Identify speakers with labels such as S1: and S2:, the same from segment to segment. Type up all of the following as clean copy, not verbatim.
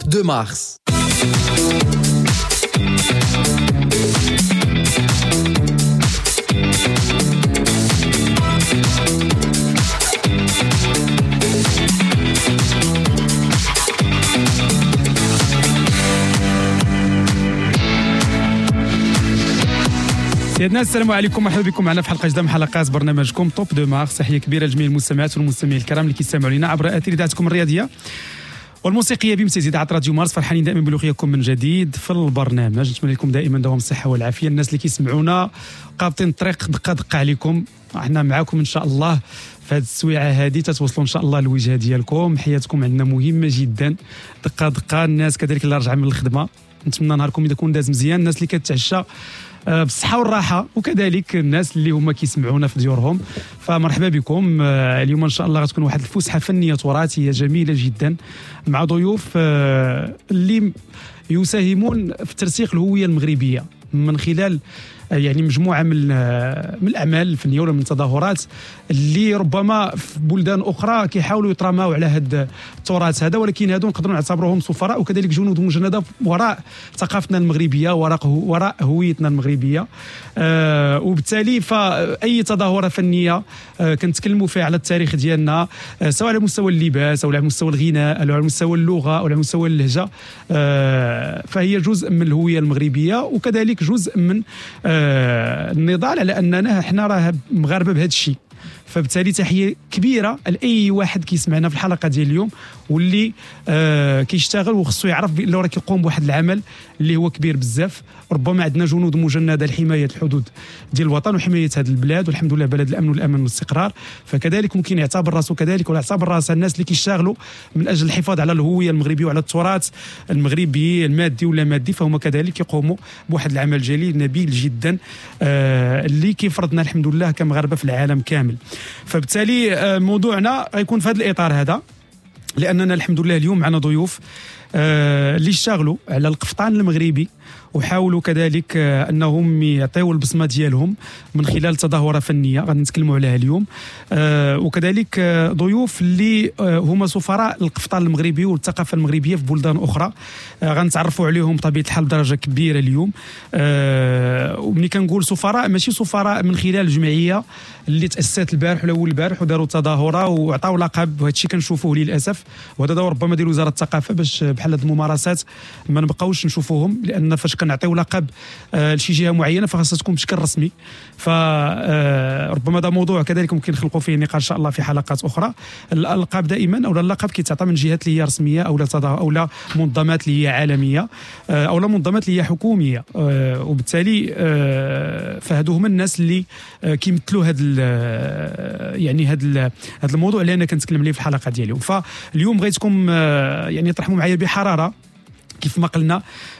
S1: 2 مارس.
S2: سيدنا السلام عليكم، مرحبا بكم معنا في حلقه جديده من حلقات برنامجكم توب 2 مارس. تحيه كبيره لجميع المستمعات والمستمعين الكرام اللي كيستمعوا لنا عبر اثير اذاعتكم الرياضيه والموسيقيه بامتياز اذاعه راديو مارس. فرحانين دائما بلقياكم من جديد في البرنامج. نتمنى لكم دائما دوام الصحه والعافيه. الناس اللي كيسمعونا قابطين الطريق دقه عليكم، احنا معاكم ان شاء الله في هذه السويعه هذه، تتوصلوا ان شاء الله الوجهه ديالكم. حياتكم عندنا مهمه جدا، دقه الناس كذلك اللي راجعه من الخدمه. نتمنى نهاركم يكون داز مزيان. الناس اللي كتعشى بالصحه والراحه، وكذلك الناس اللي هما كيسمعونا في ديورهم، فمرحبا بكم. اليوم ان شاء الله غتكون واحد الفسحه فنيه تراثيه جميله جدا مع ضيوف اللي يساهمون في ترسيخ الهويه المغربيه من خلال يعني مجموعه من الاعمال الفنيه ولا من التظاهرات اللي ربما في بلدان اخرى كيحاولوا يتراماو على هذا التراث هذا، ولكن هادو نقدروا نعتبروهم سفراء وكذلك جنود مجنده وراء ثقافتنا المغربيه، وراء هويتنا المغربيه. وبالتالي فاي تظاهره فنيه كنتكلموا فيها على التاريخ ديالنا، سواء على مستوى اللباس او على مستوى الغناء او على مستوى اللغه او على مستوى اللهجه، فهي جزء من الهويه المغربيه وكذلك جزء من النضال على اننا احنا راه مغاربه بهذا الشيء. فبالتالي تحيه كبيره لاي واحد كيسمعنا في الحلقه ديال اليوم واللي كيشتغل وخصو يعرف بانه راه كيقوم بواحد العمل اللي هو كبير بزاف. ربما عندنا جنود مجنده لحمايه الحدود ديال الوطن وحمايه هذه البلاد، والحمد لله بلد الامن والامان والاستقرار. فكذلك ممكن يعتبر راسه كذلك ولا يعتبر راسها الناس اللي كيشتغلوا من اجل الحفاظ على الهويه المغربيه وعلى التراث المغربي المادي ولا مادي، فهم كذلك يقوموا بواحد العمل جليل نبيل جدا اللي كيفرضنا الحمد لله كمغاربه في العالم كامل. فبالتالي موضوعنا غيكون في هذا الاطار هذا، لاننا الحمد لله اليوم معنا ضيوف اللي اشتغلوا على القفطان المغربي وحاولوا كذلك انهم يعطيوا البصمه ديالهم من خلال تظاهره فنيه غادي نتكلموا عليها اليوم. وكذلك ضيوف اللي هما سفراء القفطان المغربي والثقافه المغربيه في بلدان اخرى، غنتعرفوا عليهم بطبيعه الحال بدرجه كبيره اليوم. وملي كنقول سفراء ماشي سفراء من خلال الجمعيه اللي تاسست البارح ولا اول البارح وداروا تظاهره وعطاو لقب، وهذا الشيء كنشوفوه للاسف، وهذا دور ربما ديال وزاره الثقافه باش بحال هذه الممارسات ما نبقاوش نشوفوهم، لان فاش كنعطيو لقب لشي جهه معينه فخاصها تكون بشكل رسمي. فربما هذا موضوع كذلك ممكن نخلقوا فيه نقاش ان شاء الله في حلقات اخرى. الالقاب دائما او اللقب كيتعطى من جهات اللي هي رسميه او لا منظمات اللي هي عالميه او لا منظمات اللي هي حكوميه، وبالتالي فهادو هما الناس اللي كيمثلوا هذا يعني هذا الموضوع اللي انا كنتكلم عليه في الحلقه ديال اليوم. فاليوم بغيتكم يعني ترحموا معايا بحراره كيف ما قلنا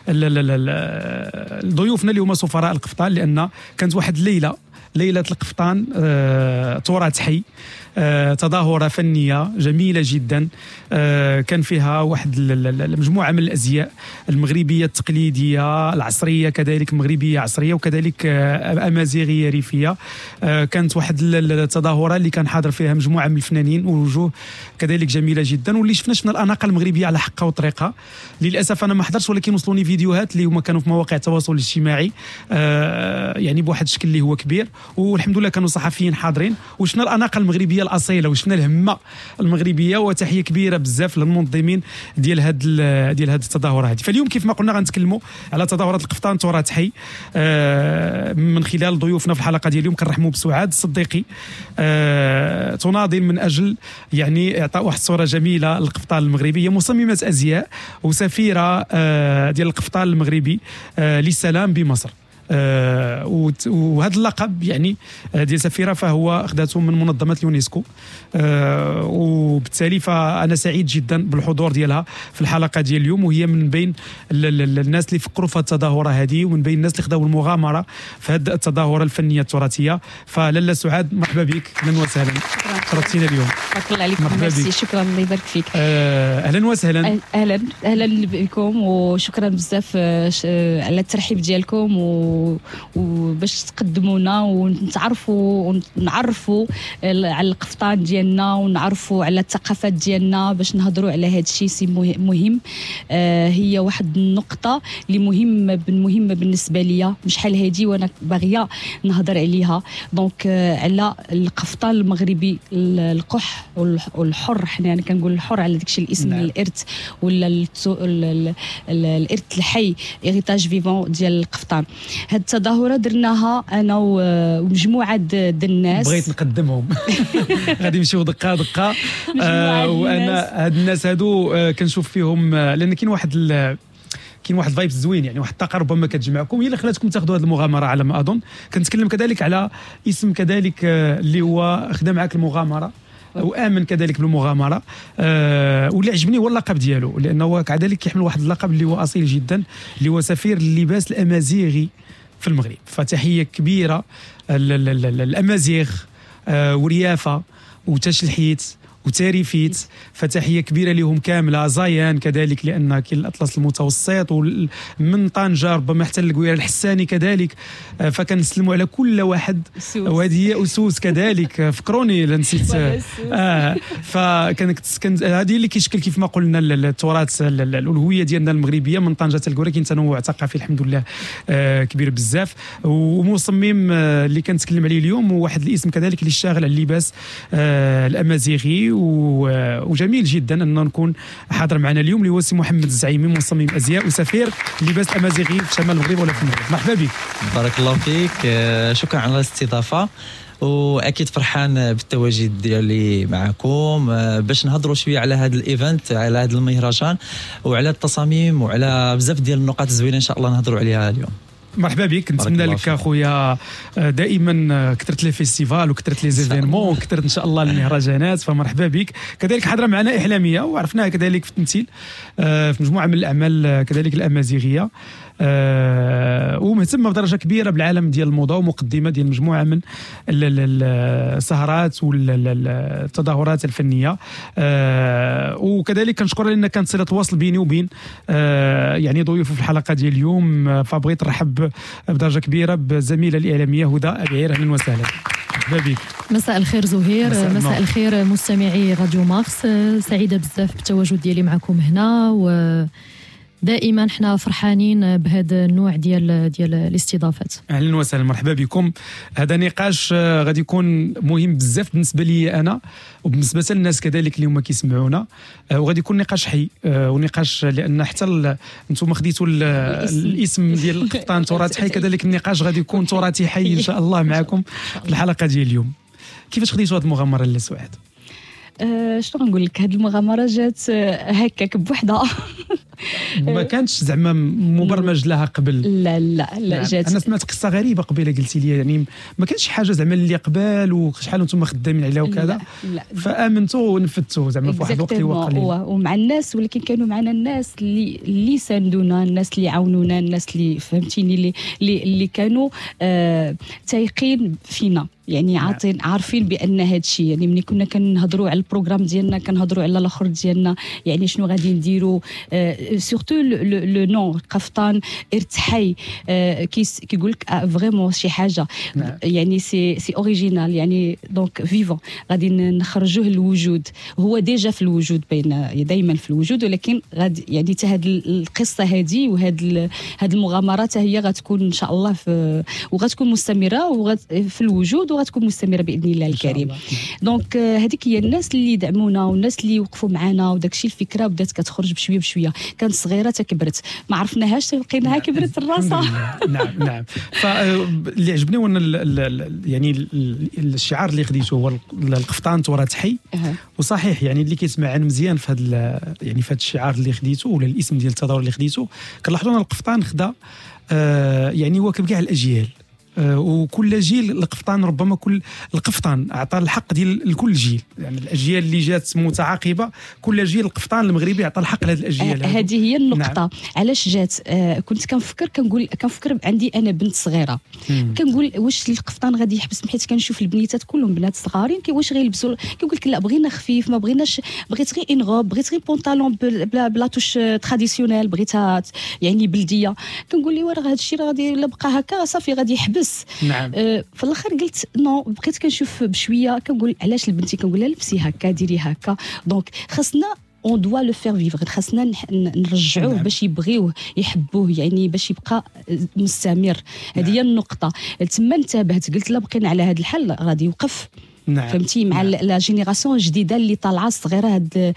S2: ضيوفنا اللي هما سفراء القفطان، لان كانت واحد ليله القفطان تراث حي، تظاهرة فنية جميلة جدا، كان فيها واحد المجموعة من الأزياء المغربية التقليدية العصرية، كذلك مغربية عصرية وكذلك أمازيغية ريفية. كانت واحد التظاهرة اللي كان حاضر فيها مجموعة من الفنانين ووجوه كذلك جميلة جدا، واللي شفنا الأناقة المغربية على حقها وطريقها. للأسف أنا ما حضرتش، ولكن وصلوني فيديوهات اللي هما كانوا في مواقع التواصل الاجتماعي يعني بواحد الشكل اللي هو كبير، والحمد لله كانوا صحفيين حاضرين، وشفنا الأناقة المغربية الأصيلة وشفنا الهمة المغربية. وتحية كبيرة بزاف للمنظمين ديال هاد التظاهرة هذه. فاليوم كيف ما قلنا غنتكلموا على تظاهرة القفطان تراث حي من خلال ضيوفنا في الحلقة ديال اليوم. كنرحموا بسعاد الصديقي تناضل من أجل يعني إعطاء واحد الصورة جميلة للقفطان المغربي. هي مصممة أزياء وسفيرة ديال القفطان المغربي للسلام بمصر. وهذا اللقب يعني ديال سفيره فهو اخذته من منظمه اليونسكو، وبالتالي فانا سعيد جدا بالحضور ديالها في الحلقه ديال اليوم، وهي من بين الناس اللي فكروا في التظاهره هذه ومن بين الناس اللي خداو المغامره في هذه التظاهره الفنيه التراثيه. فلاله سعاد مرحبا بك، اهلا وسهلا. شرفتينا اليوم.
S1: بارك الله عليكم. ميرسي، شكرا، الله يبارك فيك.
S2: اهلا وسهلا.
S1: اهلا بكم، وشكرا بزاف على الترحيب ديالكم وباش تقدمونا ونتعرفوا ونعرفوا على القفطان ديالنا ونعرفوا على الثقافات ديالنا باش نهضروا على هذا الشيء. سي مهم. هي واحد النقطه اللي مهمه بالنسبه ليا، شحال هادي وانا باغيه نهضر عليها. دونك على القفطان المغربي، القح والحر. حنا انا كنقول الحر على داكشي الاسم. نعم. الارث ولا الارث الحي، هيريتاج فيفون ديال القفطان. هاد التظاهره درناها انا ومجموعه د الناس.
S2: بغيت نقدمهم. غادي نمشيو دقه دقه. وانا هاد الناس هادو كنشوف فيهم، لان كاين واحد فايبس زوين، يعني واحد الطاقه ربما كتجمعكم هي اللي خلاتكم تاخذوا هذه المغامره على ما اظن. كنتكلم كذلك على اسم كذلك اللي هو خدا معك المغامره وامن كذلك بالمغامره، واللي عجبني هو اللقب ديالو، لانه كذلك كيحمل واحد اللقب اللي هو اصيل جدا، اللي هو سفير اللباس الامازيغي في المغرب. فتحيه كبيره الامازيغ وريافه وتشلحيت وتاريفيت، فتحيه كبيره لهم كامله. زايان كذلك، لان كاين الاطلس المتوسط ومن طنجه ربما حتى للقويره الحساني كذلك. فكنسلموا على كل واحد. وهذه هي اسوس كذلك. فكروني الا نسيت. فكانت هذه اللي كيشكل كيف ما قلنا التراث الهويه ديالنا المغربيه من طنجه حتى للقويره. كاين تنوع ثقافي الحمد لله كبير بزاف. ومصمم اللي كنتكلم عليه اليوم هو واحد الاسم كذلك اللي شاغل على اللباس الامازيغي، وجميل جدا ان نكون حاضر معنا اليوم اللي هو سي محمد الزعيمي، مصمم ازياء وسفير اللباس الامازيغي في شمال المغرب ولا في المغرب. مرحبا بك.
S3: بارك الله فيك، شكرا على الاستضافه، واكيد فرحان بالتواجد ديالي معكم باش نهضروا شويه على هذا الايفنت، على هذا المهرجان، وعلى التصاميم، وعلى بزاف ديال النقاط الزوينه ان شاء الله نهضروا عليها اليوم.
S2: مرحبا بك. نتمنى لك اخويا دائما كثرت لي فيستيفال وكثرت لي زيفينمون وكثرت ان شاء الله المهرجانات. فمرحبا بك. كذلك حاضره معنا احلاميه وعرفناها كذلك في التمثيل في مجموعه من الاعمال كذلك الامازيغيه، ومهتمه بدرجه كبيره بالعالم ديال الموضه، ومقدمه ديال مجموعه من السهرات والتظاهرات الفنيه. وكذلك كنشكرها لان كانت صله تواصل بيني وبين يعني ضيوف في الحلقه ديال اليوم. فبغيت نرحب بدرجه كبيره بالزميله الاعلاميه هدى أبيعير. اهلا وسهلا. مرحبا بك.
S4: مساء الخير زهير. مساء الخير مستمعي راديو مارس. سعيده بزاف بالتواجد ديالي معكم هنا، ودائما احنا فرحانين بهذا النوع ديال الاستضافات.
S2: اهلا وسهلا، مرحبا بكم. هذا نقاش غادي يكون مهم بزاف بالنسبه لي انا وبالنسبه للناس كذلك اللي هما كيسمعونا، وغادي يكون نقاش حي ونقاش، لان حتى انتم خديتوا الاسم ديال القفطان تراث حي، كذلك النقاش غادي يكون تراثي حي ان شاء الله معكم في الحلقه ديال اليوم. كيفاش خديتوا هذه المغامره لاله سعاد؟
S1: شنو نقول لك، هذه المغامره جات هكاك بوحدها.
S2: ما كانش زعما مبرمج لها قبل؟
S1: لا جات.
S2: انا سمعت قصه غريبه قبيله قلتي لي، يعني ما كانش شي حاجه زعما اللي قبال وشحال انتم خدامين عليها وكذا.
S1: لا.
S2: فامنتوا ونفذتوا زعما في واحد الوقت اللي هو قليل.
S1: ومع الناس، ولكن كانوا معنا الناس اللي ساندونا، الناس اللي عاونونا، الناس اللي فهمتيني اللي كانوا تايقين فينا، يعني عارفين بان هذا الشيء، يعني ملي كنا كنهضروا على البروغرام ديالنا كنهضروا على الاخر ديالنا، يعني شنو غادي نديروا. سورتو لو نون قفطان ارتحي كيقول لك فريمون شي حاجه، يعني سي اوريجينال، يعني دونك فيفون غادي نخرجوه للوجود. هو ديجا في الوجود، بين دائما في الوجود، ولكن غادي يعني حتى هذه القصه هذه وهذه المغامرات هي غتكون ان شاء الله وغتكون مستمره في الوجود، وغتكون مستمره باذن الله الكريم. دونك هذيك هي الناس اللي دعمونا والناس اللي وقفوا معنا، وداك الشيء الفكره بدات كتخرج بشويه بشويه. كانت صغيره كبرت، ما عرفناهاش لقيناها كبرت الراسه.
S2: نعم. فاللي عجبني هو يعني الشعار اللي خديته هو القفطان تراث حي. وصحيح يعني اللي كيسمع عن مزيان في هذا يعني في هذا الشعار اللي خديته ولا الاسم ديال التظاهر اللي خديته، كنلاحظوا ان القفطان خدا يعني هو كبكاع الاجيال. وكل جيل القفطان ربما كل القفطان عطى الحق ديال لكل جيل، يعني الاجيال اللي جات متعاقبه كل جيل القفطان المغربي عطى الحق لهذه الاجيال.
S1: هذه هي النقطه. نعم. علاش جات كنت كنفكر عندي انا بنت صغيره، كنقول واش القفطان غادي يحبس، حيت كنشوف البنيتات كلهم بنات صغارين واش غيلبسوا، كنقول لك لا بغينا خفيف، ما بغيناش، بغيت غير ان غوب، بغيت غير بونطالون بلا توش تراديسيونيل، بغيتها يعني بلديه. كنقول لي راه هذا الشيء غادي الا بقى هكا صافي غادي يحبس.
S2: نعم.
S1: في الاخر قلت نو، بقيت كنشوف بشويه كنقول علاش لبنتي، كنقول لها لبسي هكا ديري هكا. دونك خاصنا اون دوا لو فير فيفر، خاصنا نرجعوه. نعم. باش يبغيوه يحبوه، يعني باش يبقى مستمر. هذه هي النقطه. تما انتبهت قلت لا بقينا على هذا الحل غادي يوقف. نعم. فهمتي مع لا جينيراسيون الجديده اللي طالعه الصغيره، هاد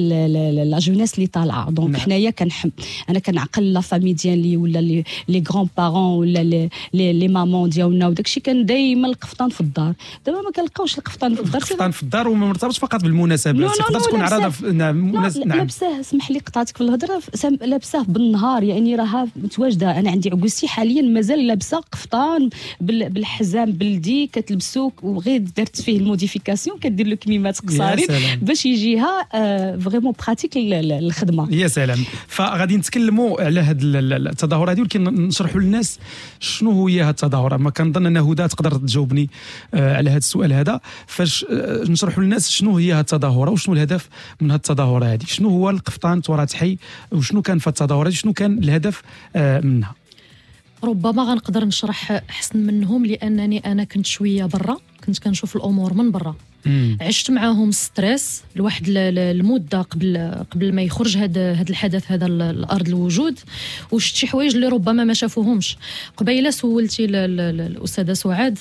S1: لا جونيس اللي طالعه. دونك نعم. حنايا انا كنعقل لا فامي ديالي ولا لي غران بارون ولا لي مامون ديالنا، وداكشي كان دائما القفطان في الدار. دابا ما كنلقاوش القفطان في الدار. القفطان في الدار وما مرتبطش فقط بالمناسبات، تقدر تكون عراضه. نعم. لابساه، اسمح لي قطعتك في الهضره، لابساه بالنهار، يعني راها متواجده. انا عندي عكوستي حاليا مازال لابسه قفطان بالحزام بلدي، كتلبسوك وغير درت فيه الموديفيكاسيون، كدير له كميمات قصارين باش يجيها فريمون براتيك الخدمه. يا سلام. فغادي نتكلموا على هذه التظاهره هذه، ولكن نشرحوا للناس شنو هي هذه التظاهره. ما كنظن ان هدى تقدر تجاوبني على هذا السؤال هذا. فاش نشرحوا للناس شنو هي هذه التظاهره وشنو الهدف من هذه التظاهره هذه، شنو هو القفطان تراث حي وشنو كان في التظاهره، شنو كان الهدف منها.
S4: ربما غنقدر نشرح احسن منهم، لانني انا كنت شويه برا، كنت كنشوف الامور من برا. عشت معاهم ستريس لواحد المده قبل ما يخرج هذا الحدث هذا الارض الوجود، وشفت شي حوايج اللي ربما ما شافوهمش. قبيله سولتي الاستاذه سعاد،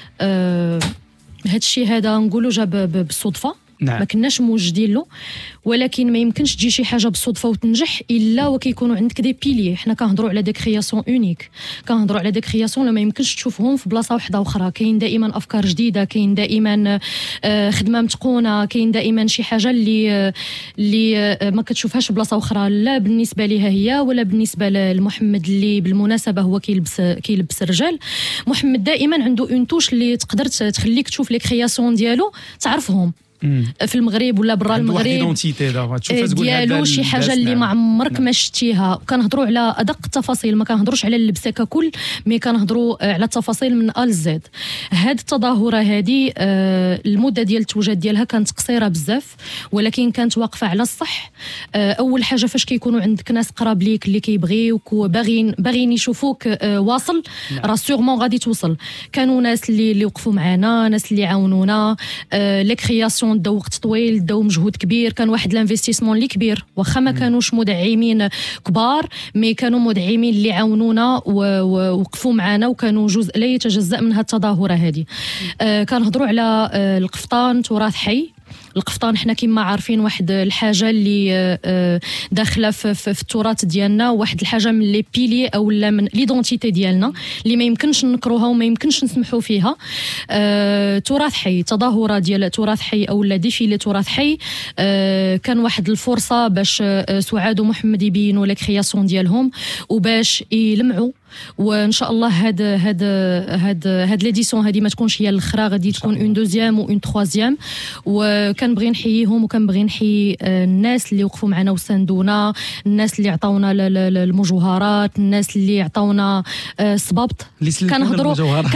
S4: هذا الشيء هذا نقولوا جا بالصدفه. نعم. ما كناش موجدين له، ولكن ما يمكنش تجي شي حاجه بالصدفه وتنجح الا وكيكونوا عندك دي بيلي. حنا كنهضروا على دي كرياسيون اونيك، كنهضروا على دي كرياسيون اللي ما يمكنش تشوفهم في بلاصه واحده اخرى. كاين دائما افكار جديده، كاين دائما خدمه متقونه، كاين دائما شي حاجه اللي ما كتشوفهاش في بلاصه اخرى، لا بالنسبه ليها هي ولا بالنسبه لمحمد اللي بالمناسبه هو كيلبس الرجال. محمد دائما عنده اون توش اللي تقدر تخليك تشوف لي كرياسيون ديالو تعرفهم في المغرب ولا برا المغرب ديالو، شي حاجه اللي ما عمرك ما شتيها. كنهضروا على ادق التفاصيل، ما كنهضروش على اللبسه ككل، مي كنهضروا على التفاصيل من ا لزد. هاد التظاهره هذه المده ديال التواجد ديالها كانت قصيره بزاف، ولكن كانت واقفه على الصح. اول حاجه فاش كيكونوا عندك ناس قراب ليك اللي كيبغيوك وباغيين يشوفوك واصل، راه سيغمون غادي توصل. كانوا ناس اللي وقفوا معنا، ناس اللي عاونونا، لي كرياسيون داو وقت طويل، داو مجهود كبير، كان واحد الانفستيسمون اللي كبير، واخا ما كانوش مدعمين كبار، مي كانوا مدعمين اللي عاونونا ووقفوا معنا، وكانوا جزء لا يتجزأ من هذه التظاهره هذه. كنهضروا على القفطان تراث حي. القفطان حنا كما عارفين واحد الحاجه اللي داخله في التراث ديالنا، واحد الحاجه من لي بيلي او لا من ليدونتيتي ديالنا اللي ما يمكنش نكروها وما يمكنش نسمحوا فيها. تراث حي، تظاهره ديال تراث حي او لا ديفيلي تراث حي. كان واحد الفرصه باش سعاد ومحمد يبينوا لي كرياسيون ديالهم وباش يلمعوا، وان شاء الله هاد ليديسيون هذه ما تكونش هي الاخرى، غادي تكون اون دوزيام و اون تروازيام. وكنبغي نحييهم وكنبغي نحيي الناس اللي وقفوا معنا وساندونا، الناس اللي عطاونا المجوهرات، الناس اللي عطاونا الصبابط. كنهضروا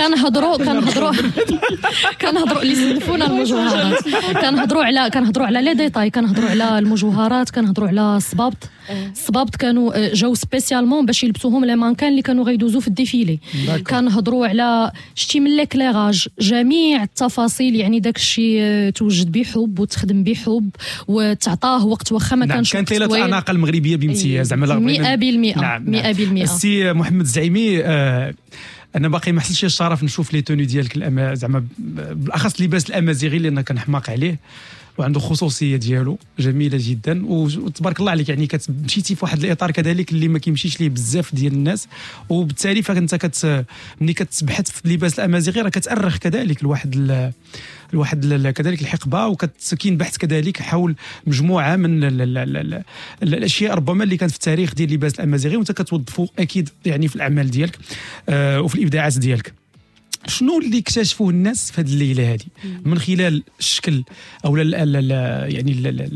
S4: اللي سلفونا المجوهرات، كنهضروا على لي ديتاي، كنهضروا على المجوهرات، كنهضروا على الصبابط كانوا جاو سبيسيالمون باش يلبسوهم لي مانكان اللي كانوا غيدوزوا في الديفيلي. كنهضروا على شتي من ليكليراج، جميع التفاصيل، يعني داك الشيء توجد بحب وتخدم بحب وتعطاه وقت، واخا ما كانش
S2: كانت ليله الاناقه المغربيه بامتياز زعما
S4: 100%.
S2: نعم. السي محمد الزعيمي، انا باقي ما حصلش الشرف نشوف لي توني ديالك زعما بالاخص لباس الامازيغي اللي انا كنحماق عليه وعنده خصوصيه ديالو جميله جدا، وتبارك الله عليك. يعني مشيتي في واحد الاطار كذلك اللي ما كيمشيش ليه بزاف ديال الناس، وبالتالي فانت ملي كتبحث في اللباس الامازيغي راه كتأرخ كذلك الواحد كذلك الحقبه، وكاين بحث كذلك حول مجموعه من الاشياء ربما اللي كانت في التاريخ ديال اللباس الامازيغي، وانت كتوظفوا اكيد يعني في الاعمال ديالك وفي الابداعات ديالك. شنو اللي اكتشفوه الناس في هذه الليله هذه من خلال الشكل او يعني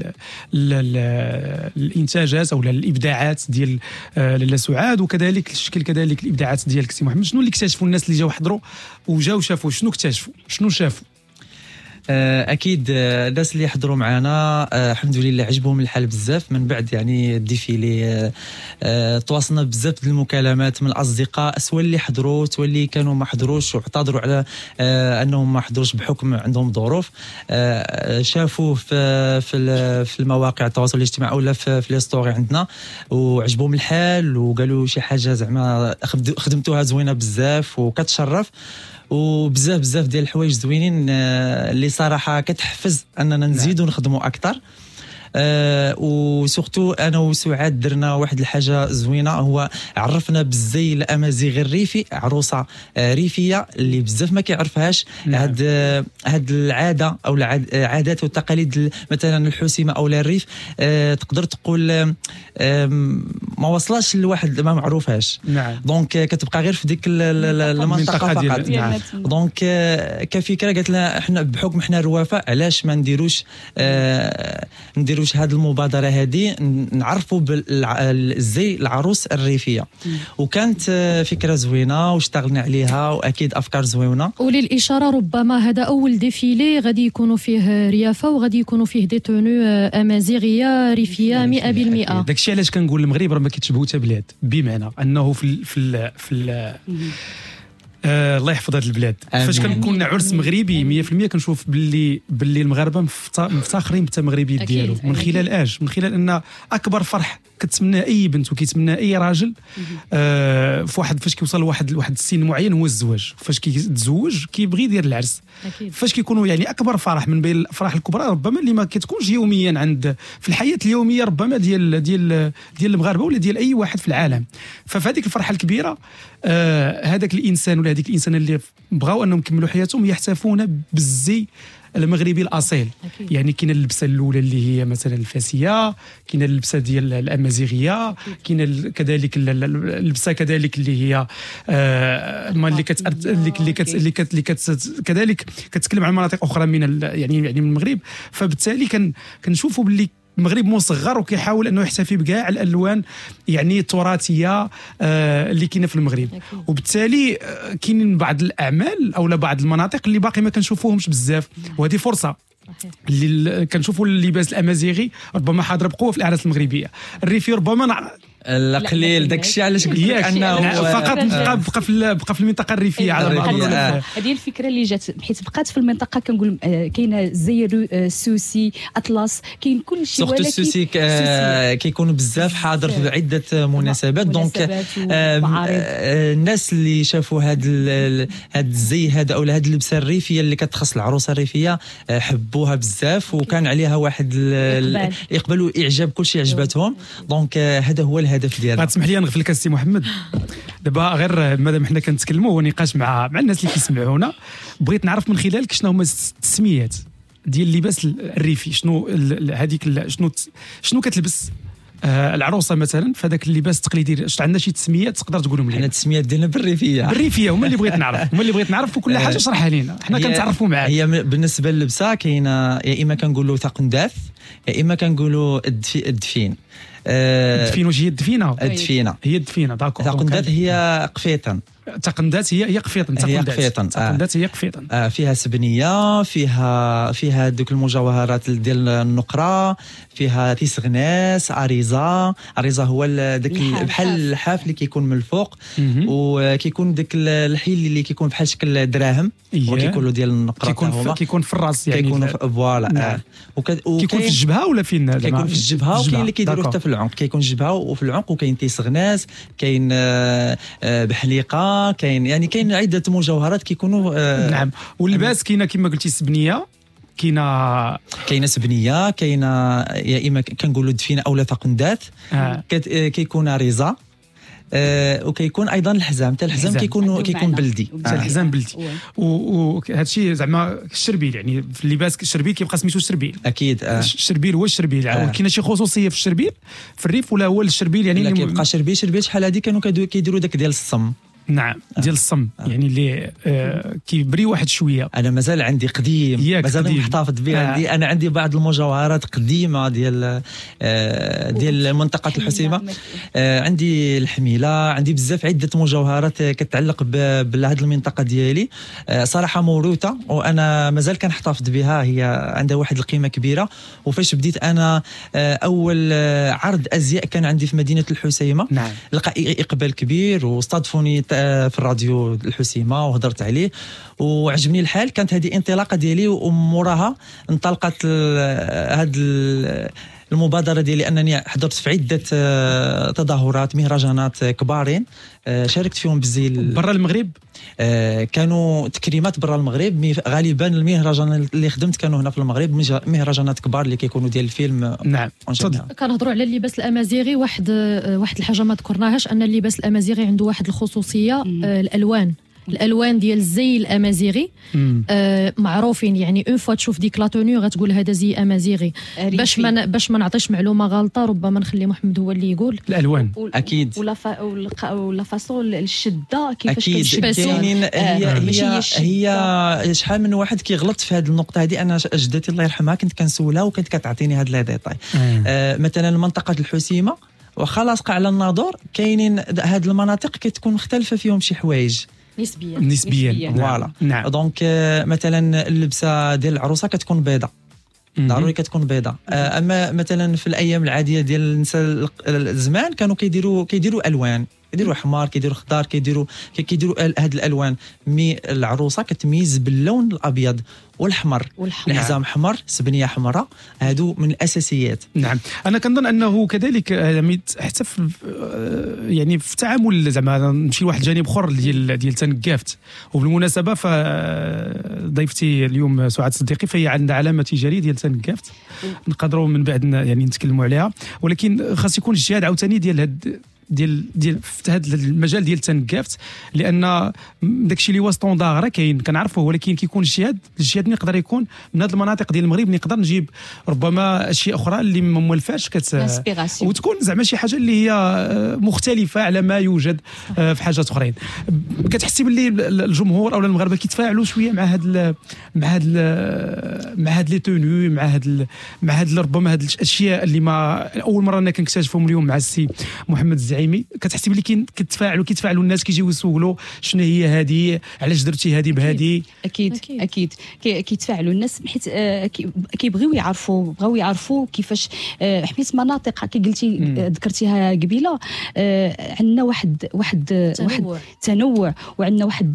S2: الانتاجات او الابداعات ديال لاله سعاد، وكذلك الشكل كذلك الابداعات ديالك سي محمد؟ شنو اللي اكتشفوا الناس اللي جاوا حضروا وجاوا شافوا؟ شنو اكتشفوا؟ شنو شافوا؟
S3: اكيد الناس اللي حضروا معنا الحمد لله عجبهم الحال بزاف. من بعد يعني الديفيلي تواصلنا بزاف ديال المكالمات من الاصدقاء، سواء اللي حضروا سواء اللي كانوا ما حضروش واعتذروا على انهم ما حضروش بحكم عندهم ظروف. شافوه في المواقع التواصل الاجتماعي ولا في لي ستوري عندنا وعجبهم الحال وقالوا شي حاجه زعما خدمتوها زوينه بزاف وكتشرف، وبزاف ديال الحوايج زوينين اللي صراحه كتحفز اننا نزيدوا نخدموا اكثر. وسورتو انا وسعاد درنا واحد الحاجه زوينه، هو عرفنا بالزي الامازيغي الريفي، عروسه ريفيه اللي بزاف ما كيعرفهاش. هاد العاده او العادات والتقاليد مثلا الحسيمه او الريف تقدر تقول ما وصلاش لواحد ما معروفهاش. دونك كتبقى غير في ديك المنطقه فقط. دونك كفكره قالت لنا احنا بحكم احنا الروافه علاش ما نديروش هذه المبادره هذه، نعرفوا بالزي العروس الريفيه. وكانت فكره زوينه واشتغلنا عليها، واكيد افكار زوينه.
S4: وللاشاره ربما هذا اول ديفيلي غادي يكونوا فيه ريافه وغادي يكونوا فيه دي تونو امازيغيه ريفيه 100%.
S2: داكشي علاش كنقول المغرب راه ما كيتشبهوا حتى بلاد، بمعنى انه في الله يحفظ هذه البلاد. فاش كنكون عرس مغربي 100% كنشوف باللي المغاربه مفتخرين بالتمغربي ديالو من خلال من خلال ان اكبر فرح كتمنى اي بنت وكيتمنى اي راجل فاش كيوصل واحد السن معين هو الزواج. فاش كيتزوج كيبغي يدير العرس. فاش كيكونوا يعني اكبر فرح من بين الافراح الكبرى ربما اللي ما كتكونش يوميا عند في الحياه اليوميه ربما ديال المغاربه ولا ديال اي واحد في العالم. ففي هذيك الفرحه الكبيره هذاك الانسان ولا هذيك الانسانه اللي بغاو انهم يكملوا حياتهم يحتفون بالزي المغربي الاصيل. يعني كاين اللبسه الاولى اللي هي مثلا الفاسيه، كاين اللبسه ديال الامازيغيه، كاين كذلك اللبسه كذلك اللي هي اللي كذلك كتكلم عن مناطق اخرى من يعني من المغرب. فبالتالي كنشوفوا باللي المغرب مصغر وكيحاول انه يحتفي بكاع الالوان يعني التراثيه اللي كاينه في المغرب. وبالتالي كاينين بعض الاعمال او بعض المناطق اللي باقي ما كنشوفوهمش بزاف، وهذه فرصه اللي كنشوفوا اللباس الامازيغي ربما حاضر بقوه في الاعراس المغربيه. الريفي ربما
S3: القليل داكشي علاش قلت لك انه
S2: فقط بقى في المنطقه الريفيه على ما اظن.
S1: هذه الفكره اللي جات حيت بقات في المنطقه كنقول كاينه زي السوسي اطلس، كاين كل شيء،
S3: ولكن السوسي كيكون بزاف حاضر في عده مناسبات. دونك الناس اللي شافوا هذا الزي هذا او هذه اللبسه الريفيه اللي كتخص العروسه الريفيه حبوها بزاف، وكان عليها واحد الاقبال واعجاب، كل شيء عجبتهم. دونك هذا هو الهدف ديالنا.
S2: غتسمح لي نغفل لك السي محمد دابا غير مادام حنا كنتكلموا ونقاش مع الناس اللي كيسمعونا، بغيت نعرف من خلالك شنو هما التسميات ديال اللباس الريفي. شنو هذيك شنو كتلبس العروسه مثلا في هذاك اللباس التقليدي؟ عندنا شي تسميات تقدر تقولهم لنا؟
S3: حنا التسميات ديالنا بالريفيه
S2: هما اللي بغيت نعرف وكل حاجه شرحها لينا، حنا كنتعرفوا معاك.
S3: هي بالنسبه للبسه كاينه يا اما كنقولوا تقنداث يا اما كنقولوا الدفين.
S2: الدفين واش هي الدفينه؟ هي الدفينه داكور.
S3: تقنداث هي قفيطن.
S2: تقندات هي قفيطن. تقندات هي قفيطن.
S3: فيها سبنيه، فيها دوك المجوهرات ديال النقره، فيها تيسغناس، عريضه هو داك بحال اللحاف اللي كيكون من الفوق، وكيكون داك الحيل اللي كيكون بحال شكل دراهم وكيكونوا ديال النقره،
S2: كيكون في الراس يعني
S3: كيكون فوالا.
S2: كيكون في الجبهه ولا فين؟
S3: كيكون في الجبهه، وكاين اللي كيديروه حتى في العنق. كيكون الجبهه وفي العنق، وكاين تيسغناس، كاين بحليقه، كاين عده مجوهرات كيكونوا
S2: نعم. واللباس كاينه كما قلتي سبنيه، كاينه
S3: سبنيه، كاينه يا اما كنقولوا دفينه اولا تقندات، كيكون ريزه، وكيكون ايضا الحزام. حتى الحزام كيكون بلدي،
S2: الحزام بلدي. وهذا الشيء زعما الشربيل، يعني في اللباس الشربيل كيبقى سميتو الشربيل اكيد. الشربيل هو الشربيل. كاينه شي خصوصيه في الشربيل في الريف ولا هو الشربيل يعني
S3: كيبقى شربيل شحال هذه كانوا كيديروا داك ديال الصم.
S2: نعم ديال الصم يعني اللي كيبري واحد شويه.
S3: انا مازال عندي قديم، مازال محتفظ به. انا عندي بعض المجوهرات قديمه ديال منطقه الحسيمه. عندي الحميله، عندي بزاف عده مجوهرات كتعلق بهذه المنطقه ديالي، صراحه موروثه وانا مازال كنحتفظ بها. هي عندها واحد القيمه كبيره. وفاش بديت انا اول عرض ازياء كان عندي في مدينه الحسيمه،
S2: نعم.
S3: لقى اقبال كبير واستضافوني في الراديو الحسيمه وهضرت عليه وعجبني الحال. كانت هذه انطلاقه ديالي وموراها انطلقت هذه المبادره ديالي انني حضرت في عده تظاهرات مهرجانات كبارين شاركت فيهم بالزي
S2: برا المغرب.
S3: كانوا تكريمات برا المغرب. غالبا المهرجان اللي خدمت كانوا هنا في المغرب، مهرجانات كبار اللي كيكونوا ديال الفيلم.
S2: نعم.
S4: كنهضروا على اللباس الامازيغي. واحد الحاجه ما ذكرناهاش، ان اللباس الامازيغي عنده واحد الخصوصيه، الالوان ديال الزي الامازيغي معروفين. يعني اون فوا تشوف ديك لا تونيو غتقول هذا زي امازيغي. باش ما نعطيش معلومه غلطه، ربما نخلي محمد هو اللي يقول
S2: الالوان.
S3: اكيد.
S1: ولا فاصون الشده كيفاش
S3: كاينين. هي شحال من واحد كيغلط في هذه النقطه هذه. انا جدتي الله يرحمها كنت كنسولها وكانت كتعطيني هاد لي ديتاي. مثلا منطقه الحسيمه واخا لاصقه على الناظور، كاينين هاد المناطق كتكون مختلفه فيهم شي حوايج
S2: نسبيا.
S3: فوالا.
S2: نعم.
S3: دونك مثلا اللبسه ديال العروسه كتكون بيضاء، ضروري كتكون بيضاء. اما مثلا في الايام العاديه ديال النساء الزمان كانوا كيديروا الوان، كيديروا حمار، كيديروا خضار، كيديروا هاد الالوان. العروسه كتميز باللون الابيض والحمر. الحزام حمر، سبنيه حمراء، هادو من الاساسيات.
S2: نعم. انا كنظن انه كذلك حتى يعني في التعامل زعما نمشي لواحد الجانب اخر ديال تنقافت. وبالمناسبه فضيفتي اليوم سعاد صديقي، فهي عندها علامه تجاريه ديال تنقافت، نقدروا من بعد يعني نتكلموا عليها. ولكن خاص يكون اجتهاد عاوتاني ديال في هذا المجال ديال التنقافت، لان داكشي اللي هو ستوندار راه كاين كنعرفوه، ولكن كيكون اجتهاد يقدر يكون من هذه المناطق ديال المغرب. نقدر نجيب ربما اشياء اخرى اللي ما مولفاش وتكون زعما شي حاجه اللي هي مختلفه على ما يوجد في حاجات اخرين. كتحسي باللي الجمهور او المغاربه كيتفاعلوا شويه مع هاد لي تونو، مع هاد ربما هاد الاشياء اللي ما اول مره انا كنكتشفهم اليوم مع السي محمد الزعيمي. كتحسي باللي كيتفاعلوا الناس، كيجيو يسولوا شنو هي هذه، علاش درتي هذه بهذه.
S1: اكيد كيتفاعلوا الناس، حيت كيبغيو يعرفوا كيفاش. حيت مناطق كي قلتي ذكرتيها قبيله، عندنا واحد تنوع، وعندنا واحد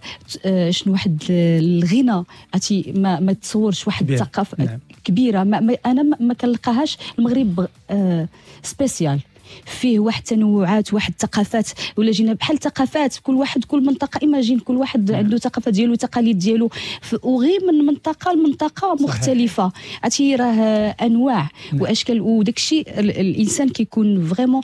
S1: الغنى عرفتي ما تصورش. واحد الثقافه كبيره انا ما كنلقاهاش. المغرب سبيسيال، فيه واحد التنوعات، واحد الثقافات، ولا جينا بحال ثقافات كل منطقه. ايماجين كل واحد عنده ثقافه ديالو وتقاليد ديالو، وغير من منطقه لمنطقه مختلفه. عرفتي راه انواع واشكال. وداك الشيء الانسان كيكون فريمون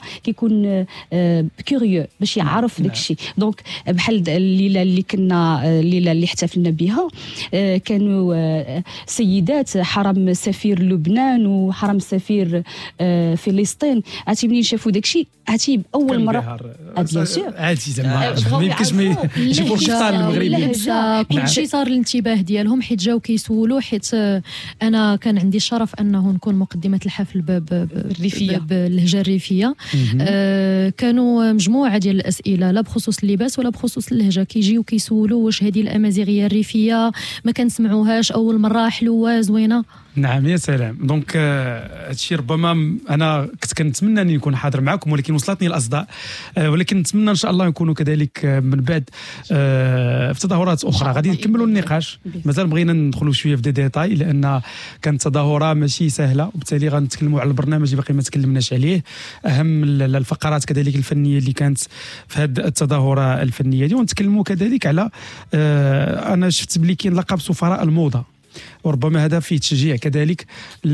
S1: كوريو باش يعرف داك الشيء. دونك بحال الليله اللي احتفلنا بها، كانوا سيدات حرم سفير لبنان وحرم سفير فلسطين. عرفتي منين شافوا داكشي، عرفتي اول مره بيان سور
S2: عادي زعما ما يمكنش ما يجيبوا الفطار المغربي.
S4: كلشي صار الانتباه ديالهم، حيت جاو كيسولوا. حيت انا كان عندي الشرف انه نكون مقدمه الحفل باللهجه الريفيه. كانوا مجموعه ديال الاسئله، لا بخصوص اللباس ولا بخصوص اللهجه. كيجيو كيسولوا واش هذه الامازيغيه الريفيه ما كنسمعوهاش اول مره، حلوه زوينه.
S2: نعم يا سلام. دونك هادشي ربما انا كنت كنتمنى اني نكون حاضر معكم، ولكن وصلتني الاصداء. ولكن نتمنى ان شاء الله نكونوا كذلك من بعد في تظاهرات اخرى. غادي نكملوا النقاش، مازال بغينا ندخلوا شويه في ديتاي، لان كانت تظاهره ماشي سهله، وبالتالي غنتكلموا على البرنامج اللي باقي ما تكلمناش عليه، اهم الفقرات كذلك الفنيه اللي كانت في هذه التظاهره الفنيه دي. ونتكلموا كذلك على انا شفت بلي كاين لقب سفراء الموضه، وربما هذا فيه تشجيع كذلك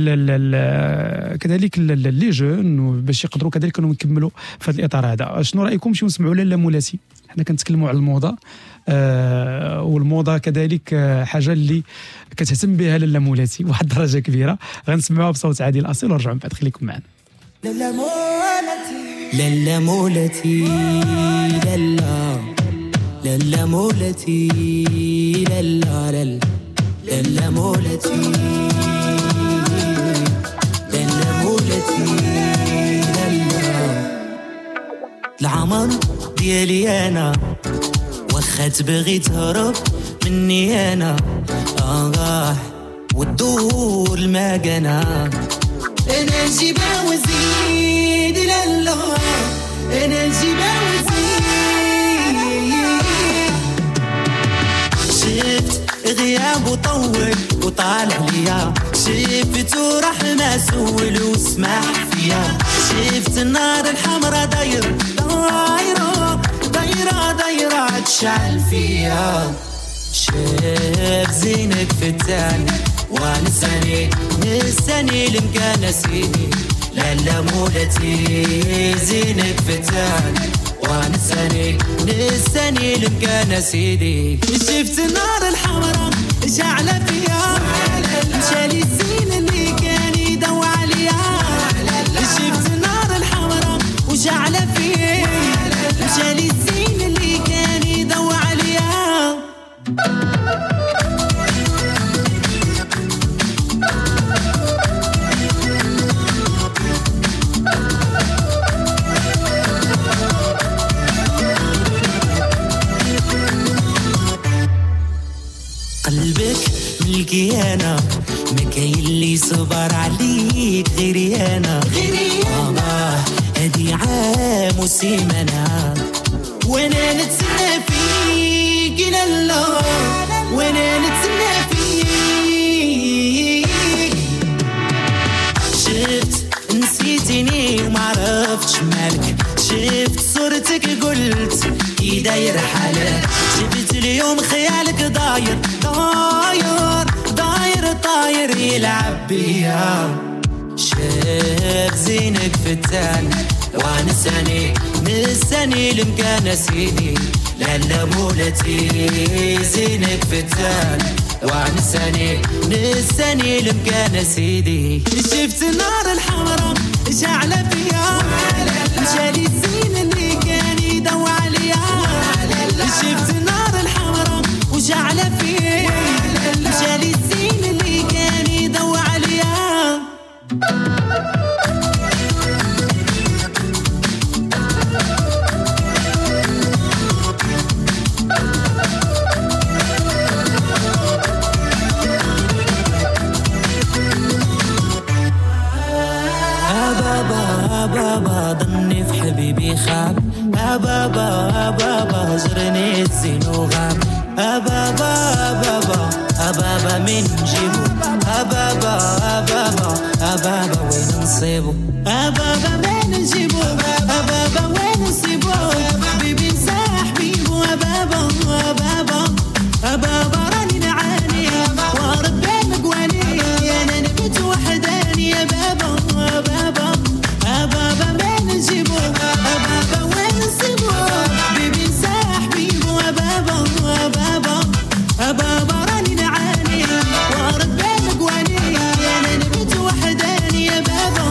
S2: لي جون باش يقدروا كذلك انهم يكملوا في هذا الاطار هذا. شنو رايكم نمشيو نسمعوا لاله مولاتي؟ حنا كنتكلموا على الموضه، والموضه كذلك حاجه اللي كتهتم بها لاله مولاتي واحد الدرجه كبيره. غنسمعوها بصوت عادل الاصيل ونرجعوا من بعد. خليكم معنا.
S5: لاله مولاتي لاله لالا مولتي لالا لالا لالا مولتي لالا مولتي لالا العمر ديالي انا واخا تبغي تهرب مني انا والدور المكانة انا نجيبها وزيد لالا انا نجيبها وزيد شفت غياب وطول وطالع ليا شفت ورحمة سول وسمح فيا شفت النار الحمراء دايرة تشعل فيا شاف زينك فتان نساني لمكان سيدي لالا مولتي زينك فتان نساني لمكان سيدي شفت النار الحمراء شعلة فيا مشالي الزين اللي كان يدوى عليا شفت النار الحمراء وشعلة فيا مشالي الزين اللي كان يدوى عليا قلبك ملكي انا ما كاين اللي صبر عليك غيري انا هادي عام وسيمانه وانا نتسنى فيك لالا وانا نتسنى فيك شفت نسيتني ومعرفتش مالك شفت صورتك قلت كي داير حالك شفت اليوم خيالك طاير يلعب بيا شاف زينك فتان نساني لمكان سيدي لالا مولتي زينك فتان نساني لمكان سيدي شفت النار الحمراء شعلة فيا مشالي الزين اللي كان يدوى عليا شفت النار الحمراء وشعلة فيا مشالي الزين اللي كان يدوى عليا بابا ضني في حبيبي خاب بابا هجرني الزين وغاب بابا من نجيبو بابا وين نصيبو بابا وين نجيبو بابا وين نصيبو حبيبي نساح بيبو بابا راني نعاني وربي مقواني انا نبت وحداني يا بابا وين نجيبو بابا وين نصيبو حبيبي نساح بيبو بابا راني نعاني وربي مقواني انا نبت وحداني يا بابا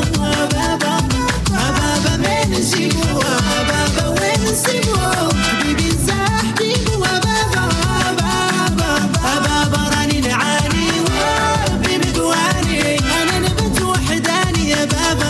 S5: وين نجيبو بابا وين نصيبو حبيبي نساح بيبو بابا راني نعاني وربي مقواني انا نبت وحداني يا بابا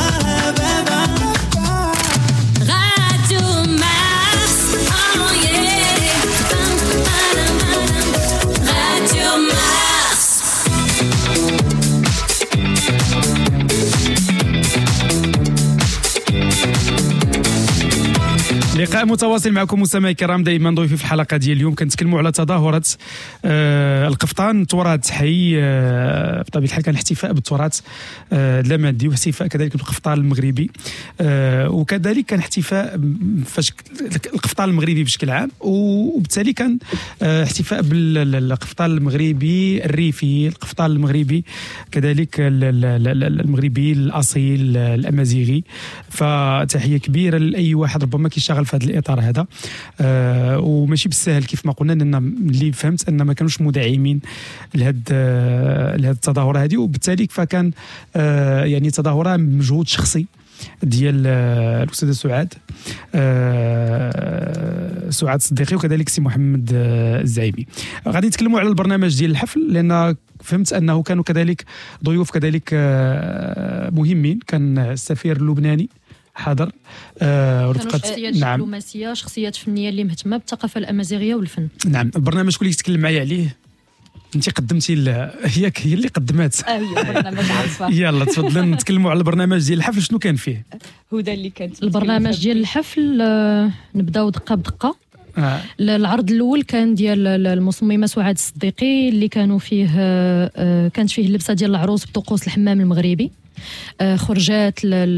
S2: لقاء متواصل معكم مستمعي الكرام. دائما ضيفي في الحلقه ديال اليوم كنتكلموا على تظاهره القفطان تراث حي. بطبيعه الحال كان احتفاء بالتراث اللامادي واحتفاء كذلك بالقفطان المغربي، وكذلك كان احتفاء القفطان المغربي بشكل عام، وبالتالي كان احتفاء بالقفطان المغربي الريفي، القفطان المغربي كذلك المغربي الاصيل الامازيغي. فتحيه كبيره لاي واحد ربما كيشتغل في هذا الاطار هذا، وماشي بالسهل كيف ما قلنا، لان اللي فهمت ان ما كانوش مدعمين لهذه التظاهره هذه، وبالتالي فكان يعني تظاهره مجهود شخصي ديال الاستاذه سعاد سعاد الصديقي وكذلك سي محمد الزعيمي. غادي نتكلموا على البرنامج ديال الحفل، لان فهمت انه كانوا كذلك ضيوف كذلك مهمين. كان السفير اللبناني حاضر،
S4: كانوا شخصيات دبلوماسيه، شخصيات فنيه اللي مهتمه بالثقافه الامازيغيه والفن.
S2: نعم. البرنامج شكون اللي يتكلم معايا عليه؟ انت قدمتي هي اللي قدمات.
S1: برنامج عارفه.
S2: يلا تفضلوا نتكلموا على البرنامج ديال الحفل. شنو كان فيه؟
S1: هدى اللي كانت
S4: البرنامج ديال الحفل. نبداو دقه بدقه. العرض الاول كان ديال المصممه سعاد الصديقي، اللي كانوا فيه كانت فيه اللبسه ديال العروس بطقوس الحمام المغربي. خرجات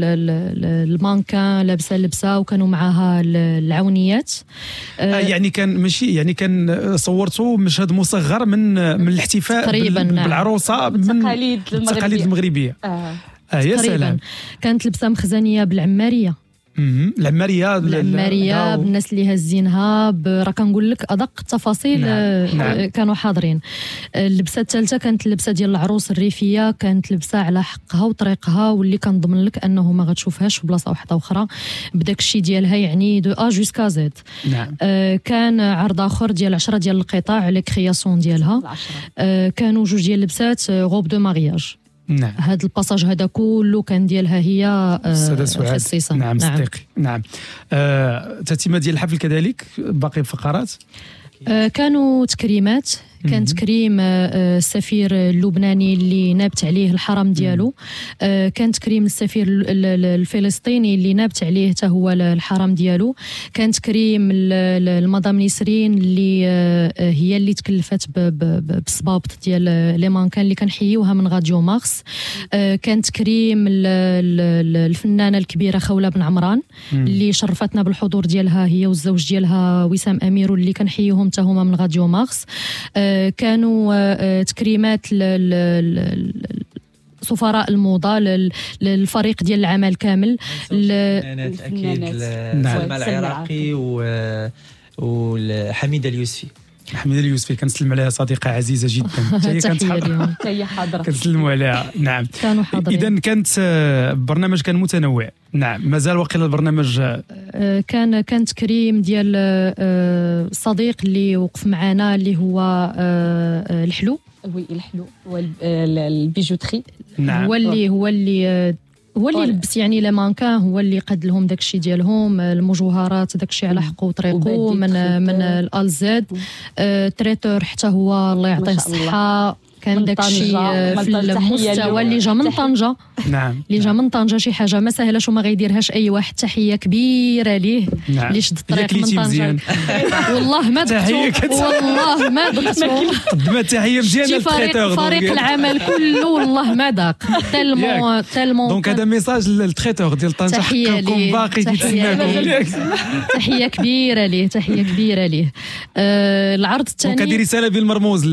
S4: المانكان لابسه اللبسه وكانوا معها العونيات.
S2: يعني كان ماشي، يعني كان صورتوا مشهد مصغر من الاحتفاء بالعروسه من التقاليد المغربيه. يا سلام.
S4: كانت لبسه مخزنيه بالعماريه.
S2: العماريه
S4: بالناس اللي هازينها، راه كنقول لك ادق التفاصيل.
S2: نعم.
S4: كانوا حاضرين. اللبسه الثالثه كانت اللبسه ديال العروس الريفيه، كانت لبسه على حقها وطريقها، واللي كنضمن لك انه ما غتشوفهاش في بلاصه واحده اخرى بداك الشيء ديالها، يعني دو ا جوسكا زد.
S2: نعم.
S4: كان عرض اخر ديال 10 ديال القطاع لي كرياسيون ديالها. كانوا جوج ديال اللبسات غوب دو مارياج.
S2: نعم.
S4: هذا الباساج هذا كله كان ديالها هي خصيصه.
S2: نعم صديقي. نعم. تتمه ديال الحفل كذلك باقي الفقرات.
S4: كانوا تكريمات. كان تكريم السفير اللبناني اللي نابت عليه الحرم ديالو. كان تكريم السفير الفلسطيني اللي نابت عليه حتى هو الحرم ديالو. كان تكريم المدام نسرين اللي هي اللي تكلفت بالصبابط ديال لي مانكان اللي كنحيوها من راديو مارس. كان تكريم الفنانه الكبيره خوله بن عمران اللي شرفتنا بالحضور ديالها، هي والزوج ديالها وسام امير اللي كنحيوهم حتى هما من راديو مارس. كانوا تكريمات سفراء الموضه للفريق ديال العمل كامل.
S3: الفنانات اكيد سلمى العراقي وحميده اليوسفي.
S2: حميده اليوسفي كنسلم عليها، صديقه عزيزه جدا.
S1: هي حاضره.
S2: كنسلموا عليها. نعم.
S4: كانوا حاضرين.
S2: اذا كانت برنامج كان متنوع. نعم. مازال واقيلا البرنامج
S4: كان تكريم ديال الصديق اللي وقف معنا اللي هو الحلو.
S1: وي الحلو والبيجوتري.
S2: نعم.
S4: هو اللي لبس يعني لي مانكان، هو اللي قد لهم داكشي ديالهم، المجوهرات داكشي على حقه وطريقه من الالزاد. تريتور حتى هو الله يعطيه الصحه، كان داكشي في المستوى اللي جا من طنجه.
S2: نعم.
S4: اللي جا من طنجه شي حاجه ما سهلاش وما غيديرهاش اي واحد. تحيه كبيره ليه.
S2: نعم.
S4: اللي شد الطريق من طنجه. والله ما دقتو، والله ما دقتو.
S2: قدمت تحيه مزيانه للتريتور.
S4: فريق العمل كله والله ما داق تالمون.
S2: دونك هذا ميساج للتريتور ديال طنجه، حقكم باقي كيتسناكم.
S4: تحيه كبيره ليه، تحيه كبيره ليه. العرض الثاني
S2: دونك هذه رساله بالمرموز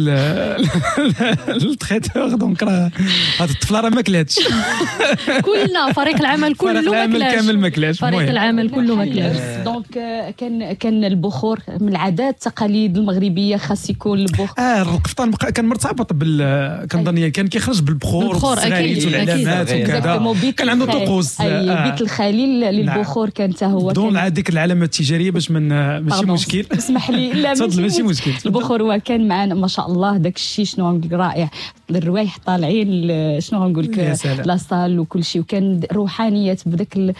S2: التريتور. دونك راه هاد الطفله راه ما كلاتش.
S4: كلنا فريق العمل كله
S2: ما كلاش.
S4: فريق العمل كله ما كلاش.
S1: دونك كان البخور من العادات التقاليد المغربيه، خاص يكون البخور.
S2: القفطان كان مرتبط كنظن كان كيخرج بالبخور والصغاريت والعلامات وكذا. كان عنده طقوس.
S1: بيت الخليل للبخور كان حتى هو
S2: بدون هذيك العلامات التجاريه باش ماشي مشكل.
S1: اسمح لي. لا
S2: ماشي مشكل.
S1: البخور هو كان معنا ما شاء الله داك الشيء شنو نقول رائع. الروايح طالعين شنو نقول لك لاصال وكل شيء، وكان روحانيات بداك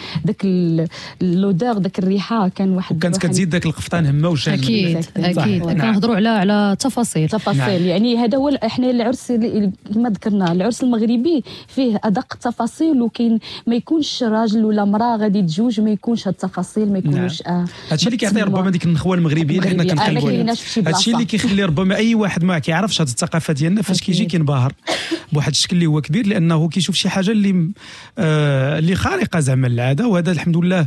S1: لودور داك الريحه. كان واحد
S2: وكانت كتزيد داك القفطان همه وشان.
S4: اكيد كنهضروا على تفاصيل.
S1: نعم. يعني هذا هو احنا العرس كما ذكرنا، العرس المغربي فيه ادق التفاصيل، وكاين ما يكونش راجل ولا امراه غادي تجوج ما يكونش هاد التفاصيل، ما يكونوش
S2: هادشي اللي كيعطي ربما ديك النخوه المغربيه اللي حنا كنقولوا. هادشي اللي كيخلي ربما اي واحد ما كيعرفش هاد الثقافه ديالنا فاش كيجي كينبهر بواحد الشكل اللي هو كبير، لانه كيشوف شي حاجه اللي خارقه زعما العاده. وهذا الحمد لله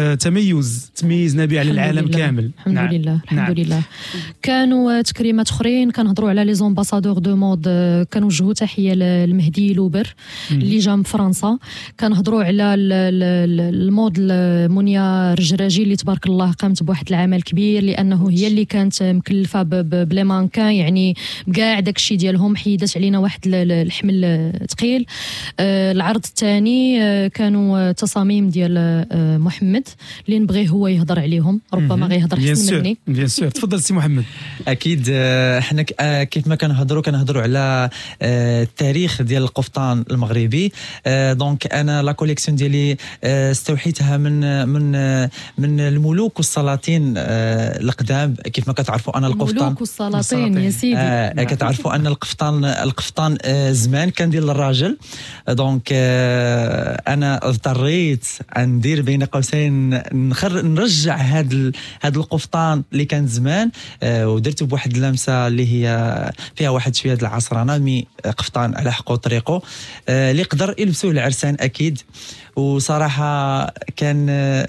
S2: تميزنا به على العالم كامل.
S4: الحمد لله. الحمد لله. كانوا تكريمات اخرين كنهضروا على لي زومباسادور دو مود. كنوجهوا تحيه للمهدي لوبر اللي جا من فرنسا. كنهضروا على المود منيا رجراجي اللي تبارك الله قامت بواحد العمل كبير، لانه هي اللي كانت مكلفه بلي مانكان، يعني بكاع داكشي ديالهم حيدت علينا واحد الحمل ثقيل. العرض الثاني كانوا تصاميم ديال محمد اللي نبغيه هو يهضر عليهم، ربما غيهضر احسن مني.
S2: بيان سور تفضل سي محمد.
S3: اكيد حنا كيف ما كنهضروا على التاريخ ديال القفطان المغربي. دونك انا لا كوليكسيون ديالي استوحيتها من الملوك والسلاطين القدام. كيف ما كتعرفوا انا القفطان
S4: الملوك والسلاطين يا سيدي
S3: كتعرفوا ان القفطان زمان كان ديال الراجل. دونك انا اضطريت ندير بين قوسين نرجع هذا القفطان اللي كان زمان، ودرته بواحد اللمسه اللي هي فيها واحد شويه د العصرانه، مي قفطان على حقه وطريقه اللي يقدر يلبسوه العرسان اكيد. وصراحه كان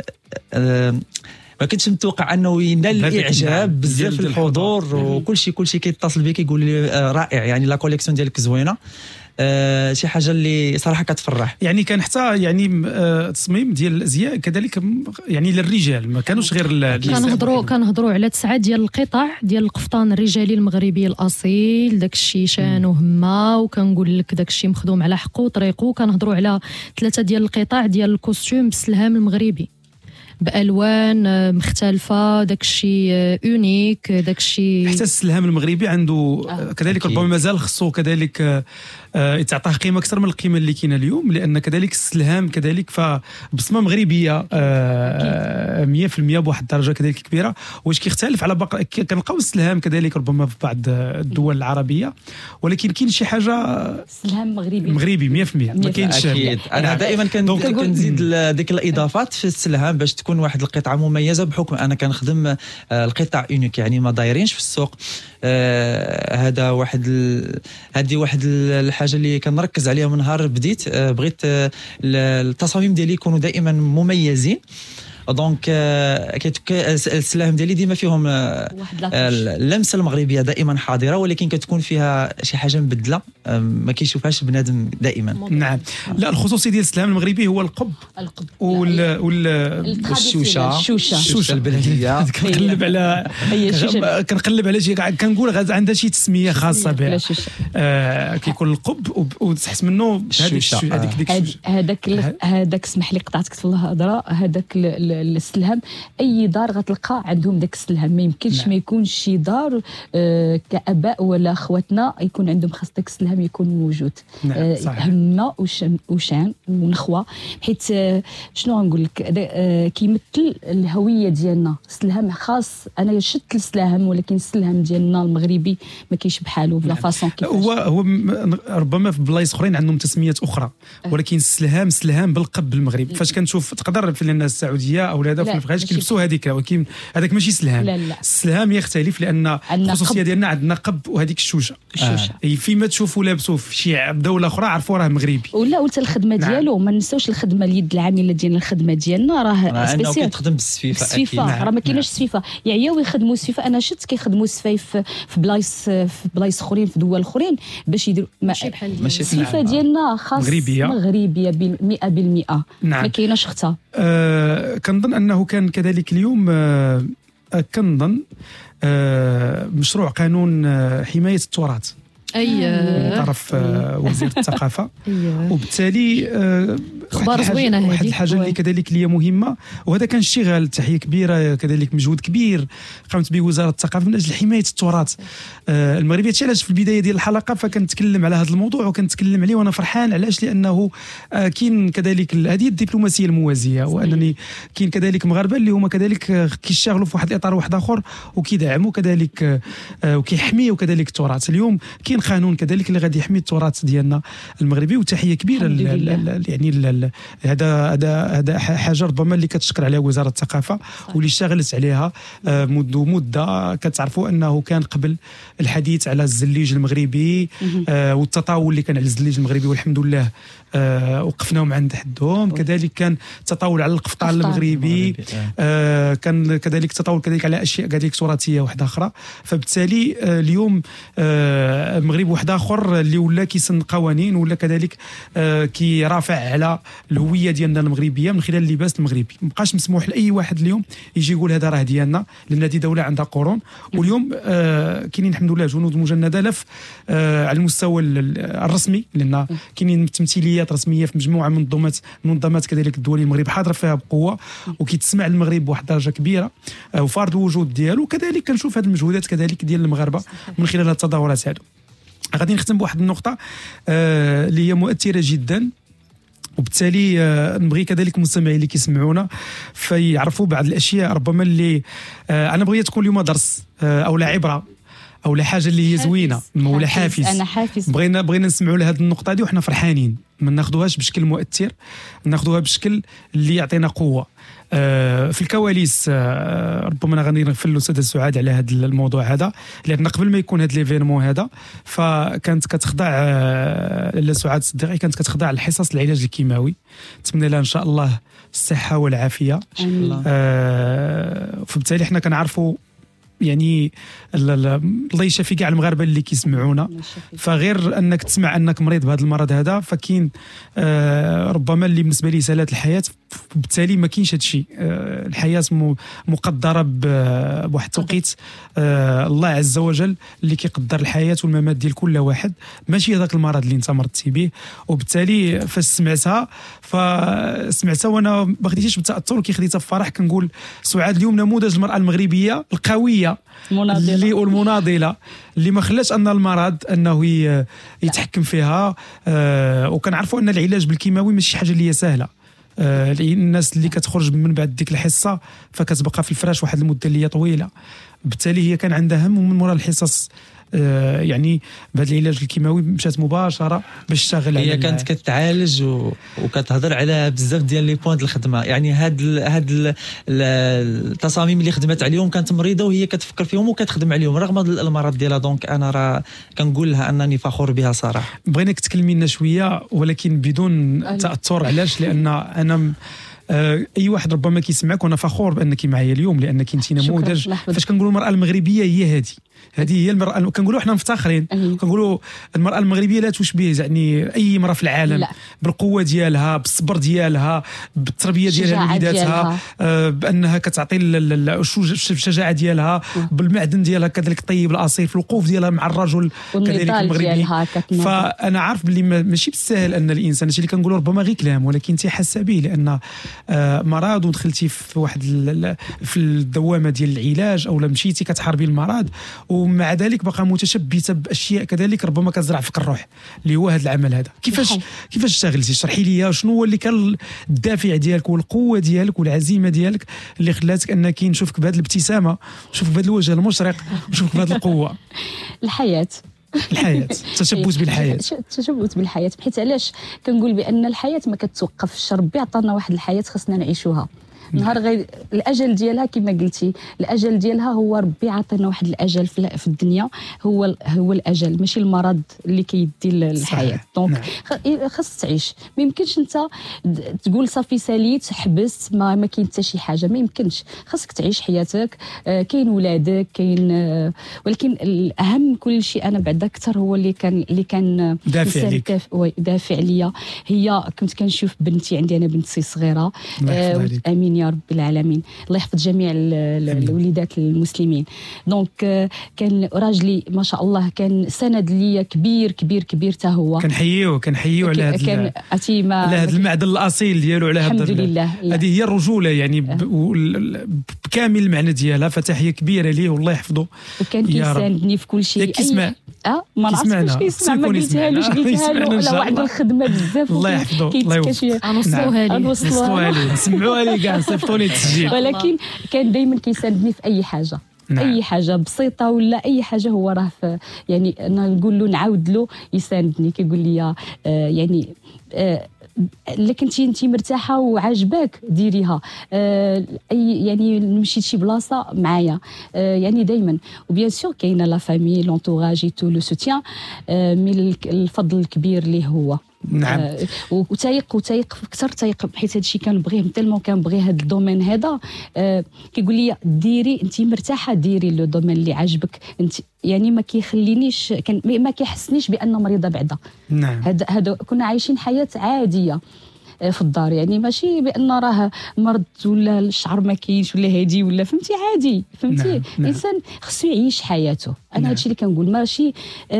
S3: ما كنتش متوقع انه ينال الاعجاب بزاف الحضور، وكل شيء كيتصل بك يقول لي رائع، يعني لا كوليكسيون ديالك زوينه. شي حاجه اللي صراحه كتفرح.
S2: يعني كان حتى يعني تصميم ديال الازياء كذلك يعني للرجال، ما كانوش غير
S4: كنهضروا على 9 ديال القطع ديال القفطان الرجالي المغربي الاصيل، داك الشيء شان وهمه، وكنقول لك داك الشيء مخدوم على حقه وطريقه. كنهضروا على 3 ديال القطع ديال الكوستيم بالسلهام المغربي بالوان مختلفه، داكشي اونيك، داكشي
S2: حتى السلهام المغربي عنده كذلك ربما مازال خصو كذلك يتعطاه قيمه اكثر من القيمه اللي كاينه اليوم، لان كذلك السلهام كذلك فبصمه مغربيه 100% بواحد الدرجه كذلك كبيره. واش كيختلف على باقي كنلقاو السلهام كذلك ربما في بعض الدول العربيه، ولكن كاين شي حاجه
S1: سلهام مغربي
S2: 100% ما كاينش.
S3: انا دائما كنزيد ديك الاضافات في السلهام باش تكون واحد القطعه مميزه، بحكم انا كنخدم القطع اونيك، يعني ما دايرينش في السوق. هذا هذه واحد الحاجه اللي كنركز عليها من نهار بديت. بغيت التصاميم ديالي يكونوا دائما مميزين. دونك السلام ديالي ديما فيهم اللمسه المغربيه دائما حاضره، ولكن كتكون فيها شي حاجه مبدله ما كيشوفهاش بنادم دائما.
S2: نعم. لا الخصوصي ديال السلام المغربي هو القب
S3: والشوشه البلديه.
S2: كنقلب على شي كنقول عندها شي تسميه خاصه بها. كيكون القب وتحس منه
S1: هذاك اسمح لي قطعتك في الهضره. هذاك السلهام اي دار غتلقى عندهم داك السلهام، ما يمكنش ما يكونش شي دار كاباء ولا اخواتنا يكون عندهم خاص داك السلهام يكون موجود. همه وشان ونخوه، حيت شنو غنقول لك كيمثل الهويه ديالنا. السلهام خاص، انا شدت السلهام، ولكن السلهام ديالنا المغربي ما كاينش بحالو بلا فاصون كيفاش.
S2: هو ربما في بلايص اخرين عندهم تسميات اخرى، ولكن السلهام بالقب المغربي. فاش كنشوف تقدر في الناس السعوديه او هذا في الفغاش كيلبسوا هذيك، ولكن هذاك ماشي سلهام. السلهام يختلف لان الخصوصيه ديالنا عندنا قب وهذيك الشوشه. فيما تشوفوا لابسوا في شي دوله اخرى عرفوا راه مغربي.
S1: ولا الخدمه ديالو ما ننساوش الخدمه اليد العامله ديالنا. الخدمه ديالنا راه سبيسيال،
S3: كتخدم بالسفيفه
S1: راه ما كايناش السفيفه. يعياو يخدموا السفيفه. انا شفت كيخدموا السفايف في بلايص اخرين في دول اخرين باش يديروا ماشي بحال السفيفه ديالنا خاص مغربيه 100%. ما كايناش اختها.
S2: كنظن انه كان كذلك اليوم كنظن مشروع قانون حمايه التراث من طرف وزير الثقافه. وبالتالي
S4: اخبار زوينه هذه.
S2: واحد الحاجه اللي كذلك اللي هي مهمه، وهذا كان اشتغال تحيه كبيره كذلك مجهود كبير قامت به وزاره الثقافه من اجل حمايه التراث المغربي. هادشي علاش في البدايه ديال الحلقه فكنتكلم على هذا الموضوع وكنتكلم عليه وانا فرحان. علاش؟ لانه كاين كذلك هذه الدبلوماسيه الموازيه، وانني كاين كذلك مغاربه اللي هما كذلك كيشتغلوا في واحد الاطار واحد اخر وكيدعموا كذلك وكيحميوا كذلك التراث. اليوم كاين قانون كذلك اللي غادي يحمي التراث ديالنا المغربي، وتحيه كبيره يعني هذا حاجه ربما اللي كتشكر عليها وزاره الثقافه واللي اشتغلت عليها مده. كتعرفوا انه كان قبل الحديث على الزليج المغربي والتطاول اللي كان على الزليج المغربي، والحمد لله وقفناهم عند حدهم. كذلك كان تطاول على القفطان المغربي، كان كذلك تطاول كذلك على اشياء كذلك تراثيه واحده اخرى. فبالتالي اليوم المغرب واحد اخر اللي ولا كيسن قوانين ولا كذلك كيرافع على الهويه ديالنا المغربيه من خلال اللباس المغربي. مابقاش مسموح لاي واحد اليوم يجي يقول هذا راه ديالنا، لان هذه دوله عندها قرون. واليوم كاينين الحمد لله جنود مجنده لا على المستوى الرسمي، لان كاينين تمثيليات رسميه في مجموعه من منظمات كذلك الدوليه. المغرب حاضر فيها بقوه وكيتسمع المغرب بواحد الدرجه كبيره وفارض الوجود ديالو. وكذلك كنشوف هذه المجهودات كذلك ديال المغاربه من خلال هذه التظاهرات هذو. غادي نختم بواحد النقطه اللي هي مؤثره جدا، وبالتالي نبغي كذلك المستمعين اللي كيسمعونا فيعرفوا بعض الاشياء ربما اللي انا بغيت تكون اليوم درس او لا عبره او لا حاجه اللي هي زوينه ولا حافز.
S1: انا حافز.
S2: بغينا نسمعوا لهذه النقطه دي وحنا فرحانين، ما ناخذوهاش بشكل مؤثر، ناخذوها بشكل اللي يعطينا قوه. في الكواليس ربما غادي نغفل الاستاذ سعاد على هذا الموضوع هذا، لان قبل ما يكون هذا ليفينمون هذا فكانت كتخضع لاله سعاد الصديقي كانت كتخضع لحصص العلاج الكيماوي. نتمنى لها ان شاء الله الصحه والعافيه. فبالتالي حنا كنعرفوا يعني الله يشافي كاع المغاربه اللي كيسمعونا. فغير انك تسمع انك مريض بهذا المرض هذا فكاين ربما اللي بالنسبه لي سالات الحياه، بالتالي ما كاينش هذا الشيء. الحياه مقدره بواحد التوقيت الله عز وجل اللي كيقدر الحياه والممات ديال كل واحد، ماشي هذاك المرض اللي انت مرضتي به. وبالتالي فاش سمعتها وانا ما خديتهاش بالتاثر وكيخديتها بفرح. كنقول سعاد اليوم نموذج المراه المغربيه القويه اللي والمناضله اللي ما خلاش ان المرض انه يتحكم فيها. وكنعرفوا ان العلاج بالكيماوي ماشي حاجه اللي هي سهله. الناس اللي كتخرج من بعد ديك الحصه فكتبقى في الفراش واحد المده اللي هي طويله. بالتالي هي كان عندها هم ومن وراء الحصص يعني بهذا العلاج الكيماوي مشات مباشره باش تشتغل.
S3: هي كانت كتعالج وكتهضر على بزاف ديال لي بوين د الخدمه. يعني هاد التصاميم اللي خدمت عليهم كانت مريضه وهي كتفكر فيهم وكتخدم عليهم رغم المرض ديالها. دونك انا راه كنقول لها انني فخور بها صراحه.
S2: بغيناك تكلمي لنا شويه ولكن بدون تاثر. علاش؟ لان انا اي واحد ربما كيسمعك وانا فخور بانك معايا اليوم، لانك انت نموذج. فاش كنقولوا المراه المغربيه هي هذه هي المراه. كنقولوا احنا مفتخرين كنقولوا المراه المغربيه لا تشبه يعني اي مراه في العالم. لا. بالقوه ديالها، بالصبر ديالها، بالتربيه ديالها لوليداتها، بانها كتعطي الشجاعه ديالها، بالمعدن ديالها كذلك الطيب الاصيل، في الوقوف ديالها مع الرجل كذلك المغربي. فانا عارف باللي ماشي بالسهل ان الانسان هادشي اللي كنقولوا ربما غير كلام ولكن انت حاسه به، لان مرض ودخلتي في واحد في الدوامه ديال العلاج او مشيتي كتحاربي المرض ومع ذلك بقى متشبثه باشياء كذلك ربما كتزرع فيك الروح اللي هو هذا العمل هذا. كيفاش اشتغلتي؟ شرحي لي شنو هو اللي كان الدافع ديالك والقوه ديالك والعزيمه ديالك اللي خلاتك انك نشوفك بهذه الابتسامه، نشوفك بهذا الوجه المشرق، نشوفك بهذه القوه.
S1: الحياه
S2: التشبث بالحياه.
S1: التشبث بالحياه، بحيث علاش كنقول بان الحياه ما كتوقفش. ربي عطانا واحد الحياه خصنا نعيشوها. نهار غير الاجل ديالها كما قلتي، الاجل ديالها هو ربي عطينا واحد الاجل في الدنيا، هو الاجل ماشي المرض اللي كيدي الحياه. دونك خاص تعيش. ما يمكنش انت تقول صافي ساليت حبست ما كاين حتى شي حاجه، ما يمكنش. خاصك تعيش حياتك. كاين ولادك كاين، ولكن الاهم من كل شيء انا بعد اكثر هو اللي كان دافع ليا. هي كنت كنشوف بنتي، عندي انا بنتي صغيره امين يا رب العالمين، الله يحفظ جميع الوليدات المسلمين. دونك كان راجلي ما شاء الله كان سند لي كبير كبير كبير. حتى هو كنحييوه على هذا المعدن الاصيل ديالو، على هذا الحمد لله. هذه هي الرجوله يعني بكامل المعنى ديالها. فتحيه كبيره ليه والله يحفظه. وكان كيساندني في كل شيء. كيسمع ما نعرفش واش كيسمع، ما قلتها له لا واحد الخدمه بزاف. الله يحفظه الله يوفقه. نوصلوها ليه نسمعوها ليه كاع نصيفطوا ليه التسجيل. ولكن كان دائما كيساندني في اي حاجه. اي حاجه بسيطه ولا اي حاجه هو راه يعني انا نقول له نعاود له يساندني. كيقول لي يعني اللي كنتي انت مرتاحه وعاجباك ديريها. اي يعني مشيت شي بلاصه معايا يعني دائما. وبيان سور كاينه لا فامي لونتوراج تو لو سوتيان، مي الفضل الكبير ليه هو
S2: نعم.
S1: وتايق اكثر تايق، حيت هادشي كنبغيه تالمون كنبغي هاد الدومين هذا. كيقول لي ديري انت مرتاحه، ديري لو دومين اللي عاجبك انت، يعني ما كيخلينيش ما كيحسنيش بان مريضه بعدا.
S2: نعم.
S1: هذا كنا عايشين حياه عاديه في الدار، يعني ماشي بان راه مرض ولا الشعر ما كاينش ولا هادي ولا فهمتي، عادي فهمتي.
S2: نعم.
S1: الانسان خصو يعيش حياته. انا
S2: نعم.
S1: هادشي اللي كنقول، ماشي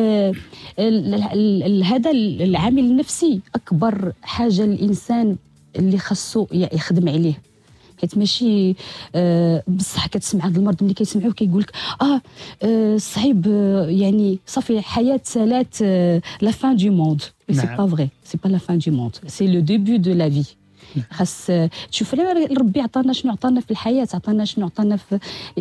S1: هذا العامل النفسي اكبر حاجه الانسان اللي خصو يخدم عليه، حيت ماشي بصح كتسمع هذا المرض ملي كيسمعوه كيقول لك صعيب، يعني صافي حياه سالات لا فان دو موند. سي با فري، سي با لا فان دو موند، سي لو ديبي دو لا في. خاص تشوف ربي عطانا شنو عطانا في الحياه، عطانا شنو عطانا في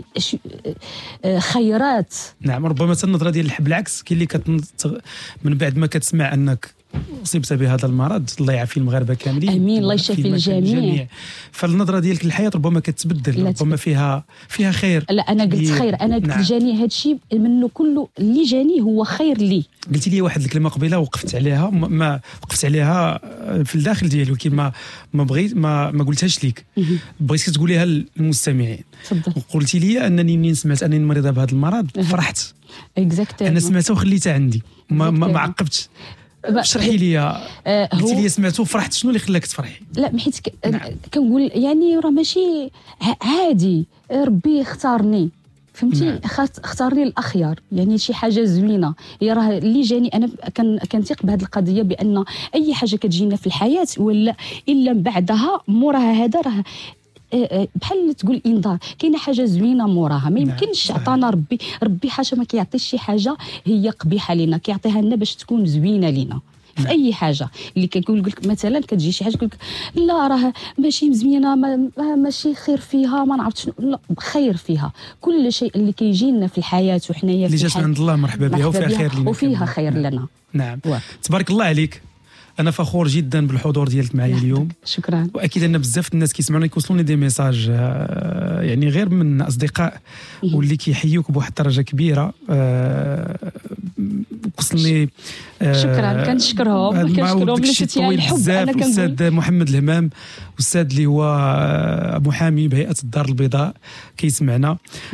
S1: خيرات.
S2: نعم. ربما النظره ديال بالعكس كاين اللي من بعد ما كتسمع انك أصبت بهذا المرض، الله يعافي المغاربه كاملين،
S1: امين، الله يشفي الجميع.
S2: فالنظره ديالك للحياه ربما كتبدل، ربما فيها خير.
S1: لا انا قلت خير، انا قلت
S2: نعم.
S1: جاني هادشي منه كله اللي جاني هو خير لي.
S2: قلتي لي واحد الكلمه قبيله وقفت عليها، ما وقفت عليها في الداخل ديالي، ولكن ما بغيت ما قلتهاش ليك، بغيتك تقوليها للمستمعين.
S1: تفضل.
S2: قلتي لي انني منين سمعت انني مريضه بهذا المرض فرحت.
S1: اكزاكتلي.
S2: انا سمعتها وخليتها عندي، ما عقبتش. اشرحي لي. قلتي لي سمعتو فرحت، شنو اللي خلاك تفرحي؟
S1: لا حيت
S2: نعم.
S1: كنقول يعني راه ماشي عادي، ربي اختارني فهمتي.
S2: نعم.
S1: اختارني الاخيار، يعني شي حاجه زوينه. هي راه اللي جاني انا كنثق بهذه القضيه، بان اي حاجه كتجينا في الحياه ولا الا بعدها موراها هذا راه بحال تقول انذار، كاينه حاجه زوينه موراها. ما يمكنش عطانا ربي حاجه ما كيعطيش شي حاجه هي قبيحه لينا، كيعطيها لنا باش تكون زوينه لينا في اي حاجه. اللي كنقول لك مثلا كتجي شي حاجه تقول لك لا راه ماشي مزيانه، ماشي خير فيها، ما نعرف شنو، لا خير فيها. كل شيء اللي كيجي لنا في الحياه وحنايا
S2: اللي جات من عند الله مرحبا بها وفيها خير لنا،
S1: وفيها خير لنا.
S2: نعم. تبارك الله عليك. انا فخور جدا بالحضور ديالك معايا اليوم.
S1: شكرا.
S2: واكيد ان بزاف الناس كيسمعونا يوصلوني دي ميساج، يعني غير من اصدقاء واللي كيحيوك بواحد الدرجه كبيره. وصلني
S1: شكرا، كنشكرهم لشتيان الحب. انا كنقول
S2: الاستاذ محمد الهمام، استاذ اللي هو محامي بهيئه الدار البيضاء كيسمعنا.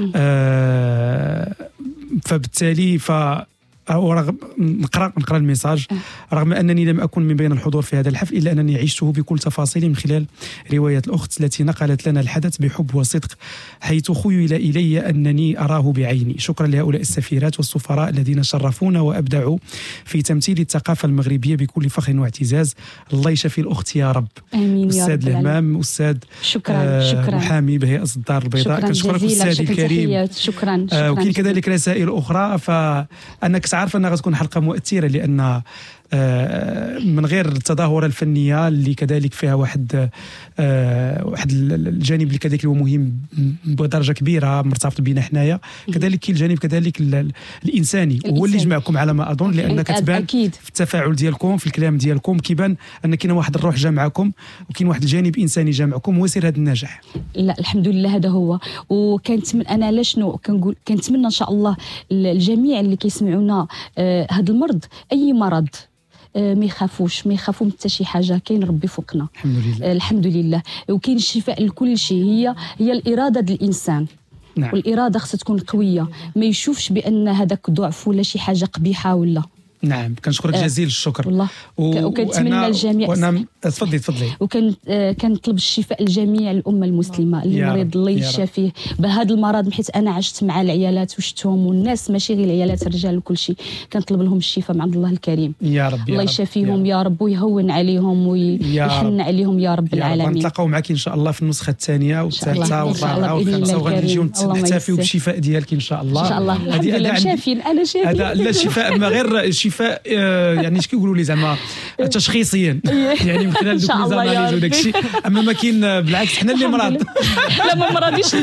S2: فبالتالي رغم نقرا الميساج، رغم انني لم اكن من بين الحضور في هذا الحفل الا انني عشته بكل تفاصيله من خلال روايه الاخت التي نقلت لنا الحدث بحب وصدق، حيث خيل الي انني اراه بعيني. شكرا لهؤلاء السفيرات والسفراء الذين شرفونا وابدعوا في تمثيل الثقافه المغربيه بكل فخر واعتزاز. الله يشفي الاخت يا رب.
S1: امين يا رب.
S2: استاذ الهمام، استاذ
S1: شكرا
S2: محامي بهيئه الدار البيضاء، كنشكرك استاذي الكريم.
S1: شكرا.
S2: وكاين كذلك رسائل اخرى، فانك عارف انها غتكون حلقه مؤثره، لان من غير التظاهره الفنيه اللي كذلك فيها واحد الجانب اللي كذلك هو مهم بدرجه كبيره مرتبط بينا حنايا، كذلك كاين الجانب كذلك الانساني وهو اللي جمعكم على ما اظن، لان كتبان في التفاعل ديالكم في الكلام ديالكم كيبان ان كاين واحد الروح جامعكم وكاين واحد الجانب انساني جامعكم، هو سر هذا النجاح.
S1: لا الحمد لله هذا هو. وكنتمنى انا لا شنو كنقول، كنتمنى ان شاء الله الجميع اللي كيسمعونا هذا المرض اي مرض ما يخافوا من حتى شي حاجه، كاين ربي فوقنا
S2: الحمد لله.
S1: الحمد لله. وكاين الشفاء لكل شيء، هي الاراده ديال الانسان.
S2: نعم.
S1: والاراده خصها تكون قويه، ما يشوفش بان هذاك ضعف ولا شي حاجه قبيحه ولا.
S2: نعم. كنشكرك جزيل الشكر
S1: والله. وكنتمنى الجميع.
S2: تفضلي.
S1: وكنطلب الشفاء لجميع الامه المسلمه، المريض الله يشافيه بهذا المرض، حيت انا عشت مع العيالات وشفتهم، والناس ماشي غير العيالات، الرجال وكل شيء، كنطلب لهم الشفاء من عند الله الكريم
S2: يا رب.
S1: الله يشافيهم يا رب، ويهون عليهم ويحن عليهم يا رب العالمين.
S2: نتلاقاو معك ان شاء الله في النسخه الثانيه والثالثه والرابعه والخامسه، وغادي نجيو نحتفيو بالشفاء ديالك ان شاء الله.
S1: ان شاء الله. الحمد لله شافين، انا شافين.
S2: هذا لا الشفاء ما غير الشفاء، يعني اش كيقولوا لي زعما تشخيصيا، يعني من خلال دوك لي زاناليز وداك الشيء. اما ما كاين بالعكس حنا اللي مرض.
S1: لا ما مرضيش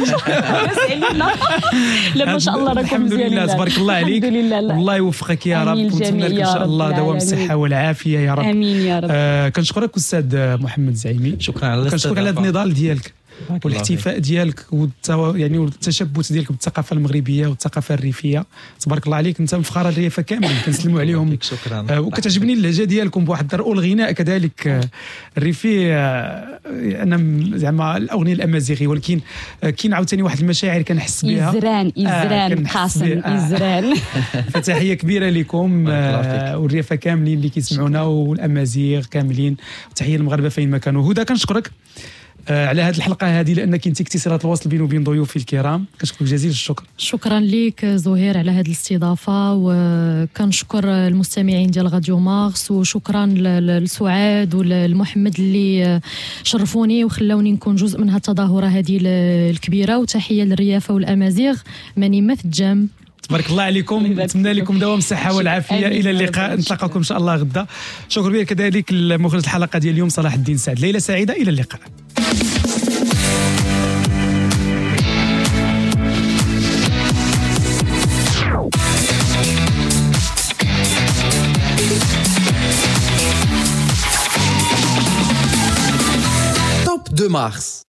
S1: لا ما شاء الله راكم
S2: الحمد لله. تبارك الله عليك. الله يوفقك يا رب، ونتمنى لك ان شاء الله دوام الصحه والعافيه يا رب.
S1: امين يا رب.
S2: كنشكرك استاذ محمد زعيمي.
S3: شكرا على
S2: كنشكرك على هذا النضال ديالك. والاحتفاء ديالك يعني والتشبث ديالك بالثقافه المغربيه والثقافه الريفيه. تبارك الله عليك، انت مفخره الريفه كاملين كنسلموا عليهم.
S3: شكرا.
S2: وكتعجبني اللهجه ديالكم بواحد الطريقه، والغناء كذلك الريفي. انا زعما الاغنيه الامازيغي، ولكن كاين عاوتاني واحد المشاعر كنحس بها.
S1: إزران قاسم إزران.
S2: فتحيه كبيره لكم والريفه كاملين اللي كيسمعونا والامازيغ كاملين، وتحيه للمغاربه فين ما كانوا. هدى كنشكرك على هذه الحلقه هذه، لانك انت اتصالات الوصل بيني وبين ضيوفي الكرام. كنشكرك جزيل الشكر.
S4: شكرا لك زهير على هذه الاستضافه، وكنشكر المستمعين ديال راديو مارس، وشكرا لسعاد ولمحمد اللي شرفوني وخلاوني نكون جزء من هذه التظاهره هذه الكبيره. وتحيه للريافه والامازيغ، ماني ما في الجام.
S2: تبارك الله عليكم، نتمنى لكم دوام الصحه والعافيه. الى اللقاء، نتلاقاكم ان شاء الله غدا. شكرا بك كذلك المخرج الحلقه ديال اليوم صلاح الدين سعد. ليله سعيده، الى اللقاء.
S6: Top de Mars.